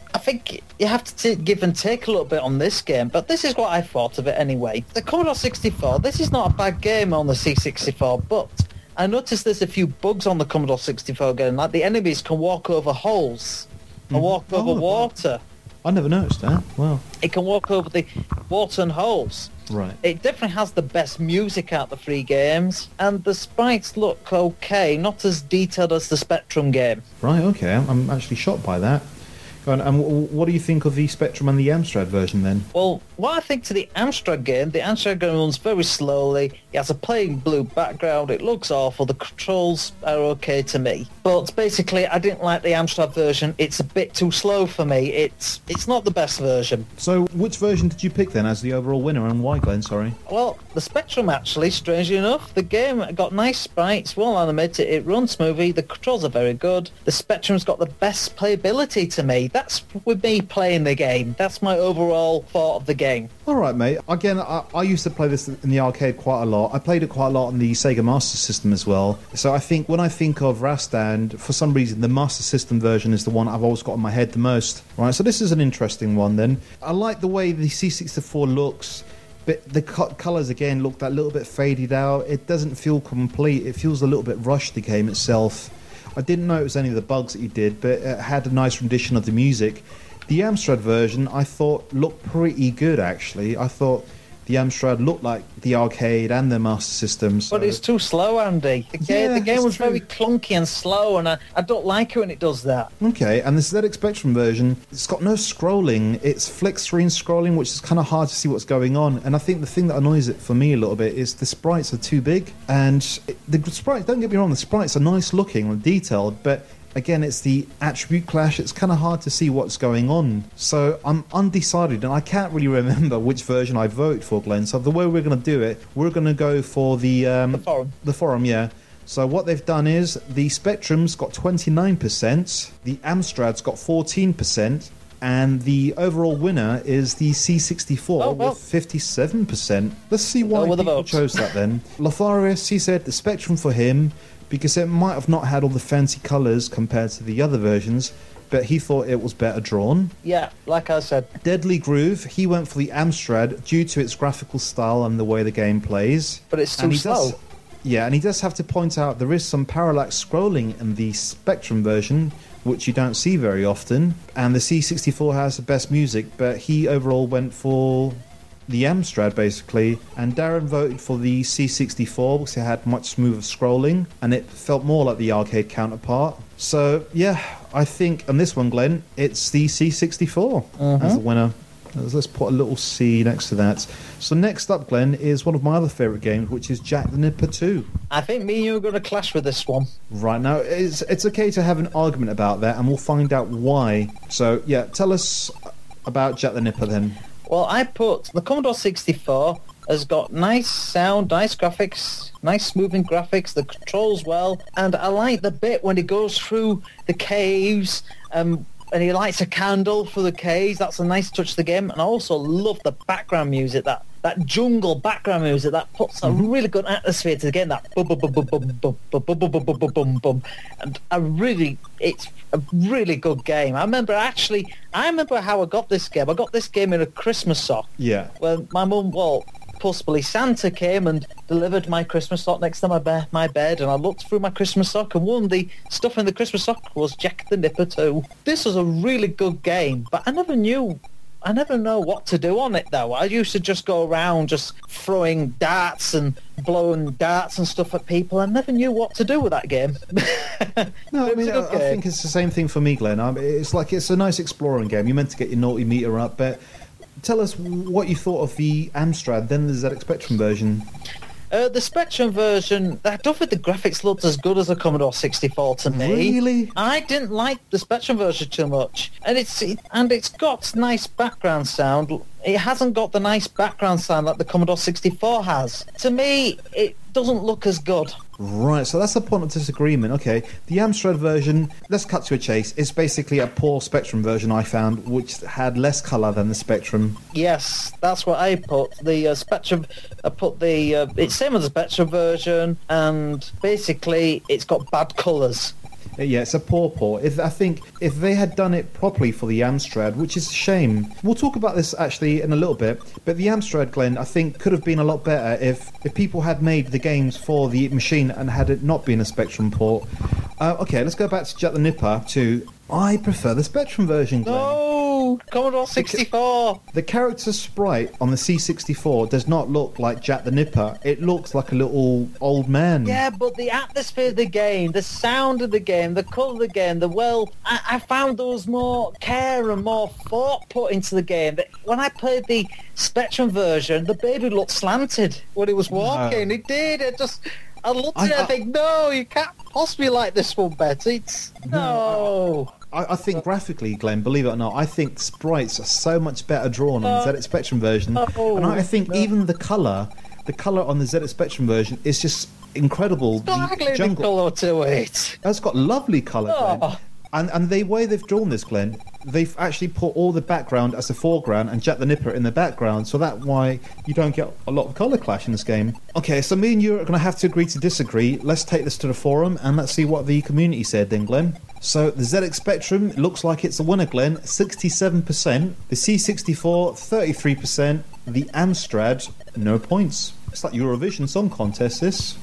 give and take a little bit on this game, but this is what I thought of it anyway. The Commodore 64, this is not a bad game on the C64, but I noticed there's a few bugs on the Commodore 64 game, like the enemies can walk over holes and walk over water. I never noticed that. Wow. It can walk over the water and holes. Right. It definitely has the best music out of the three games, and the sprites look okay, not as detailed as the Spectrum game. Right, okay. I'm actually shocked by that. Go on, and what do you think of the Spectrum and the Amstrad version then? Well, what I think to the Amstrad game runs very slowly. It has a plain blue background. It looks awful. The controls are okay to me. But basically, I didn't like the Amstrad version. It's a bit too slow for me. It's not the best version. So which version did you pick then as the overall winner, and why, Glenn? Sorry. Well, the Spectrum actually, strangely enough. The game got nice sprites, well animated, it runs smoothly, the controls are very good. The Spectrum's got the best playability to me. That's with me playing the game. That's my overall thought of the game. All right, mate. Again, I used to play this in the arcade quite a lot. I played it quite a lot on the Sega Master System as well. So I think when I think of Rastan, for some reason, the Master System version is the one I've always got in my head the most. Right, so this is an interesting one then. I like the way the C64 looks, but the colours again look that little bit faded out. It doesn't feel complete. It feels a little bit rushed, the game itself. I didn't notice any of the bugs that he did, but it had a nice rendition of the music. The Amstrad version, I thought, looked pretty good, actually. I thought the Amstrad looked like the arcade and the Master System. So. But it's too slow, Andy. The game was very clunky and slow, and I don't like it when it does that. Okay, and the ZX Spectrum version, it's got no scrolling. It's flick screen scrolling, which is kind of hard to see what's going on. And I think the thing that annoys it for me a little bit is the sprites are too big. And the sprites, don't get me wrong, the sprites are nice looking and detailed, but again, it's the attribute clash. It's kind of hard to see what's going on. So I'm undecided, and I can't really remember which version I voted for, Glenn. So the way we're going to do it, we're going to go for the forum. The forum, yeah. So what they've done is the Spectrum's got 29%, the Amstrad's got 14%, and the overall winner is the C64 with 57%. Let's see why people chose that then. Lotharius, he said the Spectrum for him, because it might have not had all the fancy colours compared to the other versions, but he thought it was better drawn. Yeah, like I said. Deadly Groove, he went for the Amstrad due to its graphical style and the way the game plays. But it's too slow. And he does have to point out there is some parallax scrolling in the Spectrum version, which you don't see very often. And the C64 has the best music, but he overall went for the Amstrad, basically. And Darren voted for the C64 because it had much smoother scrolling, and it felt more like the arcade counterpart. So, yeah, I think, on this one, Glenn, it's the C64 as the winner. Let's put a little C next to that. So next up, Glenn, is one of my other favourite games, which is Jack the Nipper 2. I think me and you are going to clash with this one. Right, now, it's okay to have an argument about that, and we'll find out why. So, yeah, tell us about Jack the Nipper, then. Well, I put the Commodore 64 has got nice sound, nice graphics, nice smoothing graphics, the controls well, and I like the bit when it goes through the caves, and he lights a candle for the caves. That's a nice touch to the game. And I also love the background music, that jungle background music that puts a really good atmosphere to the game. That bum bum bum bum bum bum bum bum bum bum bum bum bum. And it's a really good game. I remember how I got this game. I got this game in a Christmas sock. Yeah. When my mum, possibly Santa came and delivered my Christmas sock next to my bed, and I looked through my Christmas sock, and one of the stuff in the Christmas sock was Jack the Nipper 2. This was a really good game, but I never know what to do on it, though. I used to just go around just throwing darts and blowing darts and stuff at people. I never knew what to do with that game. No, I mean, I think it's the same thing for me, Glenn. It's a nice exploring game. You're meant to get your naughty meter up, but tell us what you thought of the Amstrad, then the ZX Spectrum version. The Spectrum version, I don't think the graphics looked as good as the Commodore 64 to me. Really? I didn't like the Spectrum version too much. And it's got nice background sound. It hasn't got the nice background sound that the Commodore 64 has. To me, it doesn't look as good. Right, so that's the point of disagreement. Okay, the Amstrad version, let's cut to a chase. It's basically a poor Spectrum version I found, which had less colour than the Spectrum. Yes, that's what I put. The Spectrum, I put it's same as the Spectrum version, and basically it's got bad colours. Yeah, it's a poor port. I think if they had done it properly for the Amstrad, which is a shame. We'll talk about this actually in a little bit, but the Amstrad, Glenn, I think could have been a lot better if people had made the games for the machine and had it not been a Spectrum port. Okay, let's go back to Jack the Nipper 2. I prefer the Spectrum version, Glenn. No, Commodore 64. The character sprite on the C64 does not look like Jack the Nipper. It looks like a little old man. Yeah, but the atmosphere of the game, the sound of the game, the colour of the game, I found there was more care and more thought put into the game. When I played the Spectrum version, the baby looked slanted when it was walking. It did. I looked at it and I think, no, you can't possibly like this one better. No. I think graphically, Glenn, believe it or not, I think sprites are so much better drawn on the ZX Spectrum version. And I think even the colour on the ZX Spectrum version is just incredible. It's got ugly colour to it. It's got lovely colour, Glenn. And the way they've drawn this, Glenn, they've actually put all the background as a foreground and Jack the Nipper in the background, so that's why you don't get a lot of colour clash in this game. Okay, so me and you are going to have to agree to disagree. Let's take this to the forum and let's see what the community said then, Glenn. So the ZX Spectrum looks like it's a winner, Glenn, 67%. The C64, 33%. The Amstrad, no points. It's like Eurovision Song Contest, this.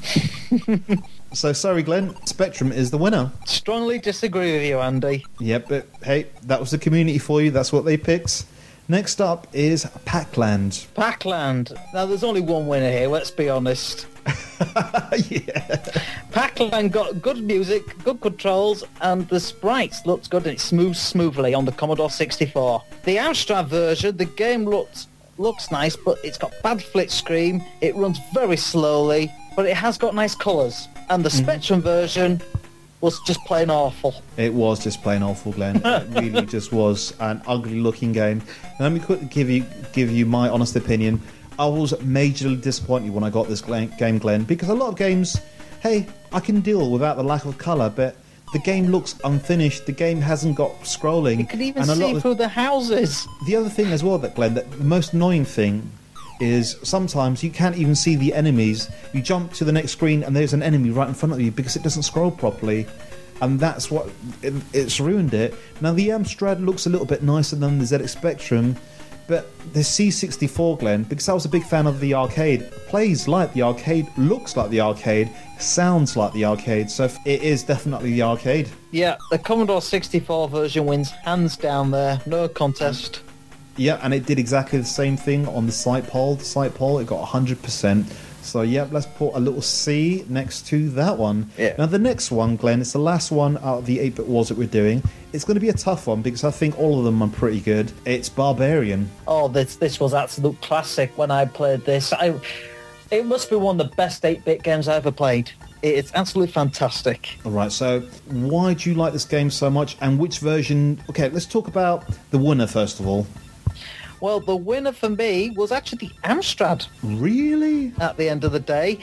So sorry, Glenn. Spectrum is the winner. Strongly disagree with you, Andy. Yep, but hey, that was the community for you. That's what they picked. Next up is Pac-Land. Pac-Land. Now, there's only one winner here, let's be honest. Yeah. Pac-Land got good music, good controls, and the sprites looked good and it moves smoothly on the Commodore 64. The Amstrad version, the game looks nice, but it's got bad flit screen. It runs very slowly, but it has got nice colours. And the Spectrum version was just plain awful. It was just plain awful, Glenn. It really just was an ugly-looking game. Now, let me quickly give you my honest opinion. I was majorly disappointed when I got this game, Glenn, because a lot of games, hey, I can deal without the lack of colour, but the game looks unfinished. The game hasn't got scrolling. You can even see through the houses. The other thing as well, Glenn, that the most annoying thing is sometimes you can't even see the enemies. You jump to the next screen and there's an enemy right in front of you because it doesn't scroll properly. and that's what it's ruined it. Now the Amstrad looks a little bit nicer than the ZX Spectrum, but the C64, Glenn, because I was a big fan of the arcade, plays like the arcade, looks like the arcade, sounds like the arcade, so it is definitely the arcade. Yeah, the Commodore 64 version wins hands down there, no contest. Yeah, and it did exactly the same thing on the site poll. The site poll, it got 100%. So, yeah, let's put a little C next to that one. Yeah. Now, the next one, Glenn, it's the last one out of the 8-bit wars that we're doing. It's going to be a tough one because I think all of them are pretty good. It's Barbarian. Oh, this was absolute classic when I played this. It must be one of the best 8-bit games I ever played. It's absolutely fantastic. All right, so why do you like this game so much, and which version? Okay, let's talk about the winner first of all. Well, the winner for me was actually the Amstrad. Really? At the end of the day,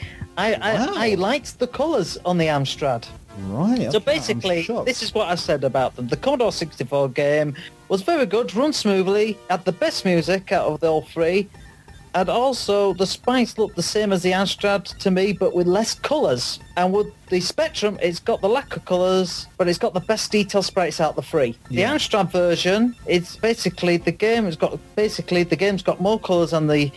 I liked the colours on the Amstrad. Right. So basically, this is what I said about them. The Commodore 64 game was very good, run smoothly, had the best music out of the all three, and also the sprites looked the same as the Amstrad to me, but with less colours. And with the Spectrum, it's got the lack of colours, but it's got the best detail sprites out of the three. Yeah. The Amstrad version, it's basically the game's got more colours than the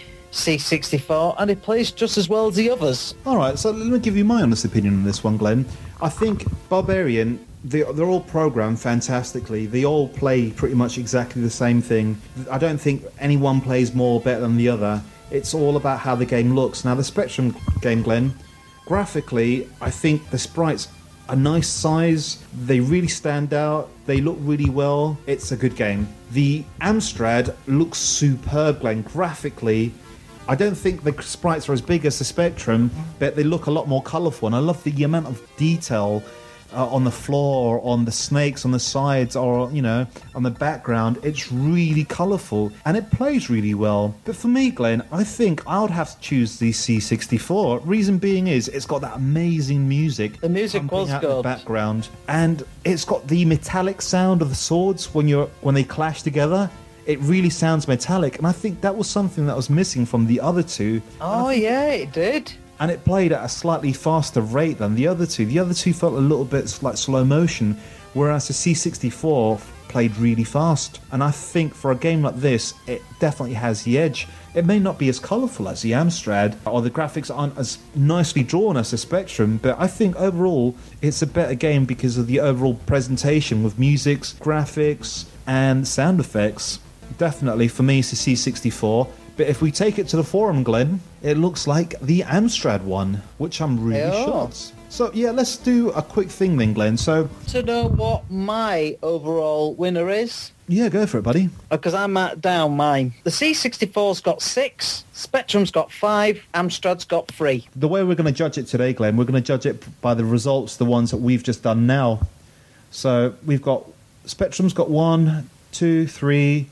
C64, and it plays just as well as the others. All right, so let me give you my honest opinion on this one, Glenn. I think Barbarian, they're all programmed fantastically. They all play pretty much exactly the same thing. I don't think any one plays more better than the other. It's all about how the game looks. Now, the Spectrum game, Glenn, graphically, I think the sprites are nice size. They really stand out. They look really well. It's a good game. The Amstrad looks superb, Glenn, graphically. I don't think the sprites are as big as the Spectrum, but they look a lot more colourful, and I love the amount of detail on the floor, on the snakes, on the sides, or, you know, on the background. It's really colourful, and it plays really well. But for me, Glenn, I think I would have to choose the C64. Reason being is it's got that amazing music. The music was out good. In the background, and it's got the metallic sound of the swords when they clash together. It really sounds metallic, and I think that was something that was missing from the other two. Oh, yeah, it did. And it played at a slightly faster rate than the other two. The other two felt a little bit like slow motion, whereas the C64 played really fast. And I think for a game like this, it definitely has the edge. It may not be as colourful as the Amstrad, or the graphics aren't as nicely drawn as the Spectrum, but I think overall it's a better game because of the overall presentation with music, graphics, and sound effects. Definitely, for me, it's the C64. But if we take it to the forum, Glenn, it looks like the Amstrad one, which I'm really shocked. So, yeah, let's do a quick thing then, Glenn. So, to know what my overall winner is? Yeah, go for it, buddy. Because I marked down mine. The C64's got 6, Spectrum's got 5, Amstrad's got 3. The way we're going to judge it today, Glenn, we're going to judge it by the results, the ones that we've just done now. So, we've got Spectrum's got 1, 2, 3...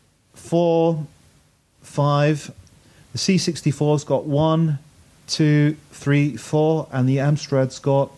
4, 5. The C64's got 1, 2, 3, 4, and the Amstrad's got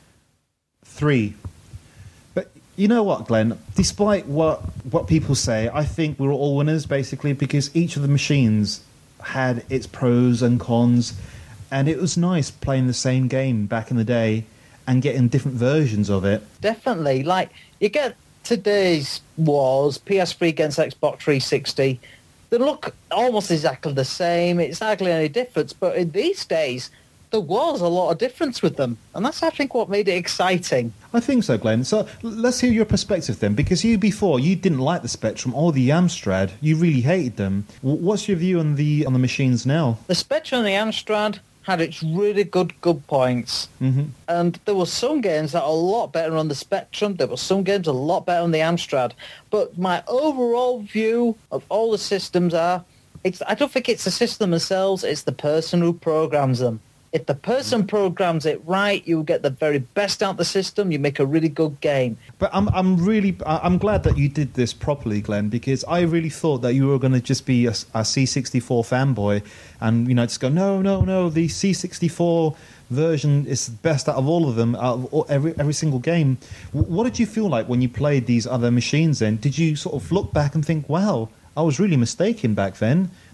3. But you know what, Glenn? Despite what people say, I think we're all winners, basically, because each of the machines had its pros and cons, and it was nice playing the same game back in the day and getting different versions of it. Definitely. Like, you get today's wars, PS3 against Xbox 360, they look almost exactly the same. It's hardly any difference. But in these days, there was a lot of difference with them. And that's, I think, what made it exciting. I think so, Glenn. So let's hear your perspective then. Because you didn't like the Spectrum or the Amstrad. You really hated them. What's your view on the machines now? The Spectrum and the Amstrad had its really good points. Mm-hmm. And there were some games that are a lot better on the Spectrum. There were some games a lot better on the Amstrad. But my overall view of all the systems I don't think it's the system themselves, it's the person who programs them. If the person programs it right, you get the very best out of the system. You make a really good game. But I'm glad that you did this properly, Glenn, because I really thought that you were going to just be a C64 fanboy, and just go no, the C64 version is the best out of all of them, out of every single game. What did you feel like when you played these other machines? Then did you sort of look back and think, wow, I was really mistaken back then?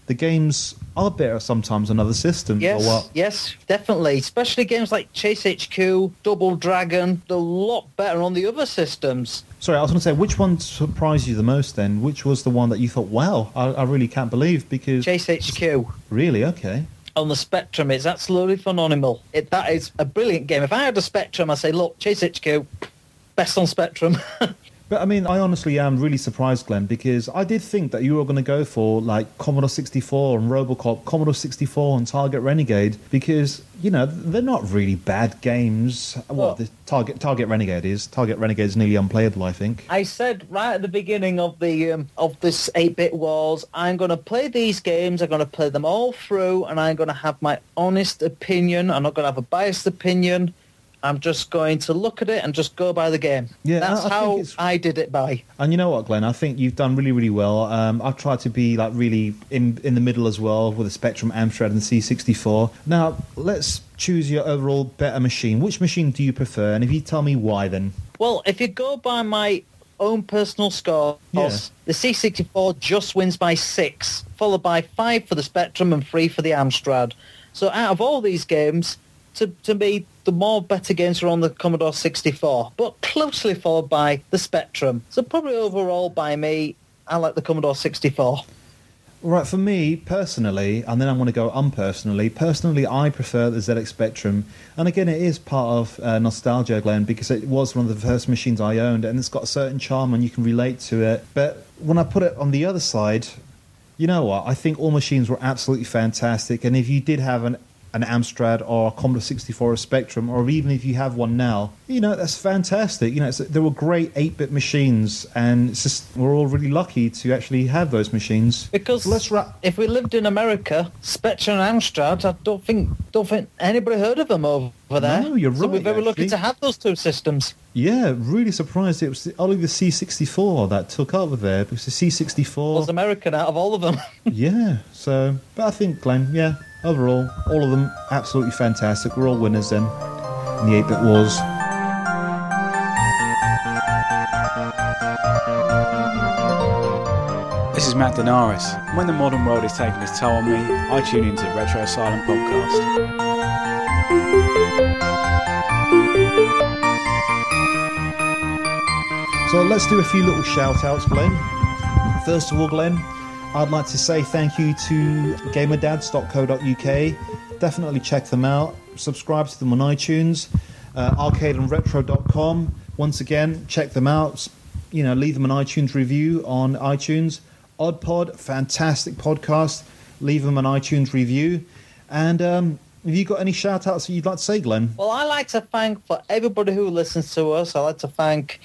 the games are better sometimes on other systems. Yes, or what? yes, definitely. Especially games like Chase HQ, Double Dragon, they're a lot better on the other systems. Sorry, I was going to say, which one surprised you the most then? Which was the one that you thought, wow, I really can't believe, because... Chase HQ. Really? Okay. On the Spectrum, it's absolutely phenomenal. That is a brilliant game. If I had a Spectrum, I'd say, look, Chase HQ, best on Spectrum. But I mean, I honestly am really surprised, Glenn, because I did think that you were going to go for like Commodore 64 and Robocop, Commodore 64 and Target Renegade, because, you know, they're not really bad games. What the Target Renegade is. Target Renegade is nearly unplayable, I think. I said right at the beginning of the of this 8-bit wars, I'm going to play these games, I'm going to play them all through, and I'm going to have my honest opinion. I'm not going to have a biased opinion. I'm just going to look at it and just go by the game. Yeah, that's how I did it by. And you know what, Glenn? I think you've done really, really well. I've tried to be like really in the middle as well with the Spectrum, Amstrad, and C64. Now, let's choose your overall better machine. Which machine do you prefer? And if you tell me why, then. Well, if you go by my own personal scores, the C64 just wins by 6, followed by 5 for the Spectrum and 3 for the Amstrad. So out of all these games, to me, the more better games are on the Commodore 64, but closely followed by the Spectrum. So probably overall, by me, I like the Commodore 64. Right, for me, personally, and then I'm going to go unpersonally. Personally, I prefer the ZX Spectrum. And again, it is part of nostalgia, Glenn, because it was one of the first machines I owned, and it's got a certain charm and you can relate to it. But when I put it on the other side, you know what? I think all machines were absolutely fantastic. And if you did have an Amstrad or a Commodore 64 or a Spectrum, or even if you have one now, you know, that's fantastic. You know, they were great 8-bit machines, and it's just, we're all really lucky to actually have those machines. Because if we lived in America, Spectrum and Amstrad, I don't think anybody heard of them over there. No, you're right. So we're very lucky to have those two systems. Yeah, really surprised. It was only the C64 that took over there, because the C64 was American out of all of them. Yeah, so, but I think, Glenn, yeah, overall, all of them absolutely fantastic. We're all winners then in the 8-bit wars. This is Matt Denaris. When the modern world is taking its toll on me, I tune into the Retro Asylum podcast. So let's do a few little shout-outs, Glenn. First of all, Glenn, I'd like to say thank you to gamerdads.co.uk. Definitely check them out. Subscribe to them on iTunes. Arcadeandretro.com. Once again, check them out. You know, leave them an iTunes review on iTunes. Oddpod, fantastic podcast. Leave them an iTunes review. And have you got any shout-outs that you'd like to say, Glenn? Well, I like to thank, for everybody who listens to us, I like to thank,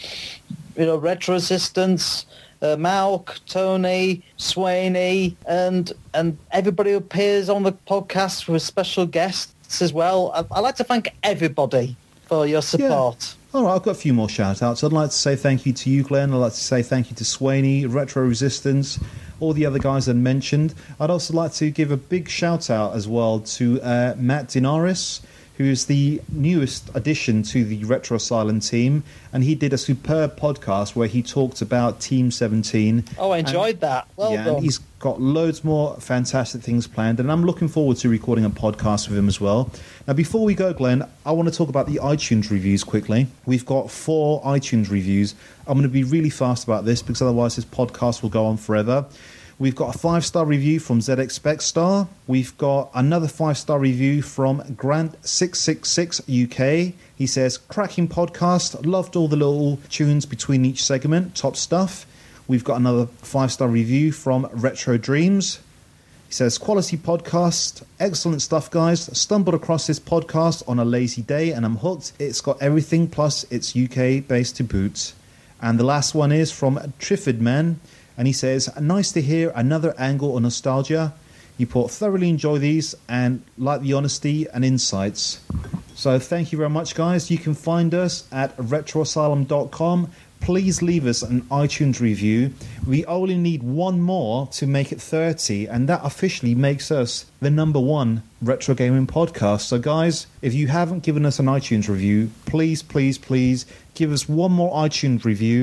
Retro Assistance, Malk, Tony, Swaney, and everybody who appears on the podcast with special guests as well. I'd like to thank everybody for your support. Yeah. All right, I've got a few more shout-outs. I'd like to say thank you to you, Glenn. I'd like to say thank you to Swaney, Retro Resistance, all the other guys I mentioned. I'd also like to give a big shout-out as well to Matt Denaris, who is the newest addition to the Retro Asylum team, and he did a superb podcast where he talked about Team 17. Oh, I enjoyed that. Well done. And he's got loads more fantastic things planned, and I'm looking forward to recording a podcast with him as well. Now, before we go, Glenn, I want to talk about the iTunes reviews quickly. We've got 4 iTunes reviews. I'm going to be really fast about this, because otherwise this podcast will go on forever. We've got a 5-star review from ZX Spec-Star. We've got another 5-star review from Grant666 UK. He says, cracking podcast, loved all the little tunes between each segment, top stuff. We've got another 5-star review from Retro Dreams. He says, quality podcast, excellent stuff, guys. Stumbled across this podcast on a lazy day and I'm hooked. It's got everything, plus it's UK based to boot. And the last one is from Triffid Man. And he says, nice to hear another angle on nostalgia. You put thoroughly enjoy these and like the honesty and insights. So thank you very much, guys. You can find us at retroasylum.com. Please leave us an iTunes review. We only need one more to make it 30, and that officially makes us the #1 retro gaming podcast. So guys, if you haven't given us an iTunes review, please, please, please give us one more iTunes review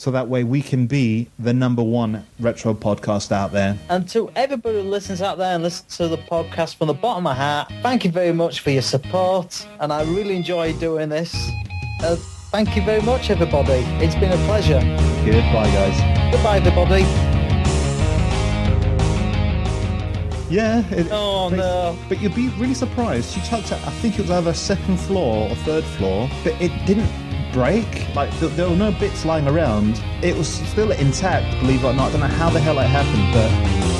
so that way we can be the number one retro podcast out there. And to everybody who listens out there and listens to the podcast from the bottom of my heart, thank you very much for your support, and I really enjoy doing this. Thank you very much, everybody. It's been a pleasure. Goodbye, guys. Goodbye, everybody. Yeah. No. But you'd be really surprised. She touched it, I think it was either second floor or third floor, but it didn't break. Like, there were no bits lying around. It was still intact, believe it or not. I don't know how the hell it happened, but...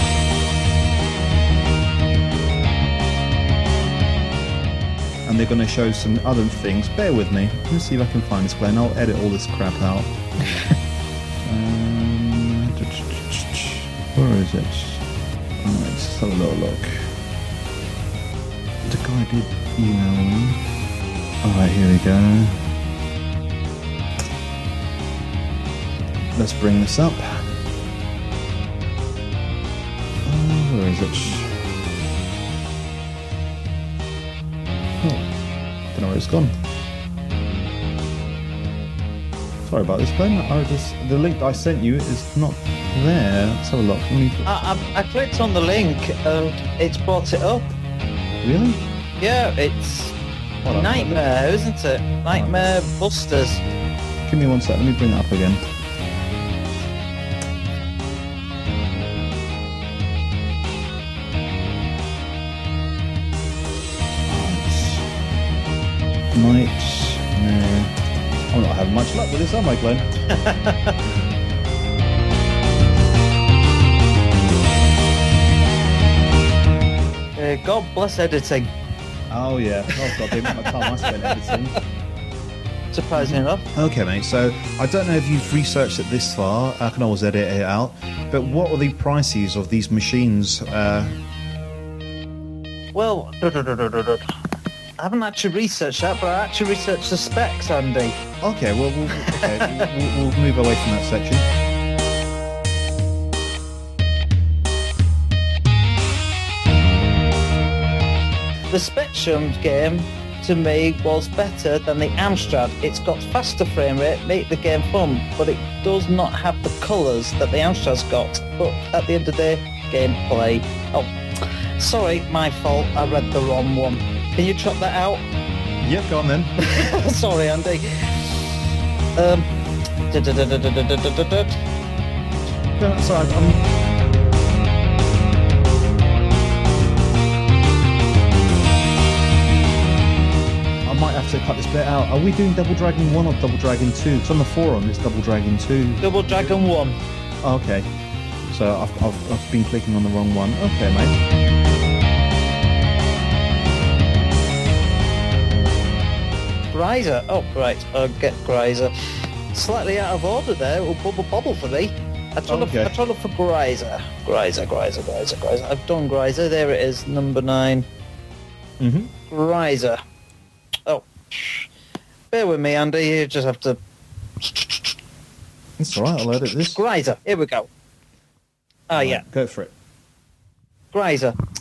And they're going to show some other things. Bear with me. Let me see if I can find this, Glenn. I'll edit all this crap out. Where is it? Let's have a little look. The guy did email me. Alright, here we go. Let's bring this up. Where is it? Oh, don't know where it's gone. Sorry about this, Glenn. The link I sent you is not there. Let's have a look. I clicked on the link and it's brought it up. Really? Yeah, it's Nightmare, isn't it? Nightmare Busters. Give me 1 sec. Let me bring it up again. Nightmare. I'm not having much luck with this, am I, Glenn? God bless editing. Oh yeah. Oh god, the amount of time I spent editing. Surprisingly enough. Okay, mate. So I don't know if you've researched it this far. I can always edit it out. But what are the prices of these machines? Well, I haven't actually researched that, but I actually researched the specs, Andy. Okay, well, we'll move away from that section. The Spectrum game, to me, was better than the Amstrad. It's got faster frame rate, make the game fun, but it does not have the colours that the Amstrad's got. But at the end of the day, gameplay. Oh, sorry, my fault. I read the wrong one. Can you chop that out? Yep, go on then. Sorry, Andy. Sorry, I might have to cut this bit out. Are we doing Double Dragon 1 or Double Dragon 2? Because on the forum it's Double Dragon 2. Double Dragon 1. Oh, okay. So I've been clicking on the wrong one. Okay, mate. Greiser. Oh, right. I'll get Greiser. Slightly out of order there. It will bubble for me. I try to look for Greiser. Greiser. I've done Greiser. There it is, number 9. Mm-hmm. Greiser. Oh. Bear with me, Andy. You just have to... It's alright, I'll edit this. Greiser. Here we go. Ah, yeah. Go for it. Greiser.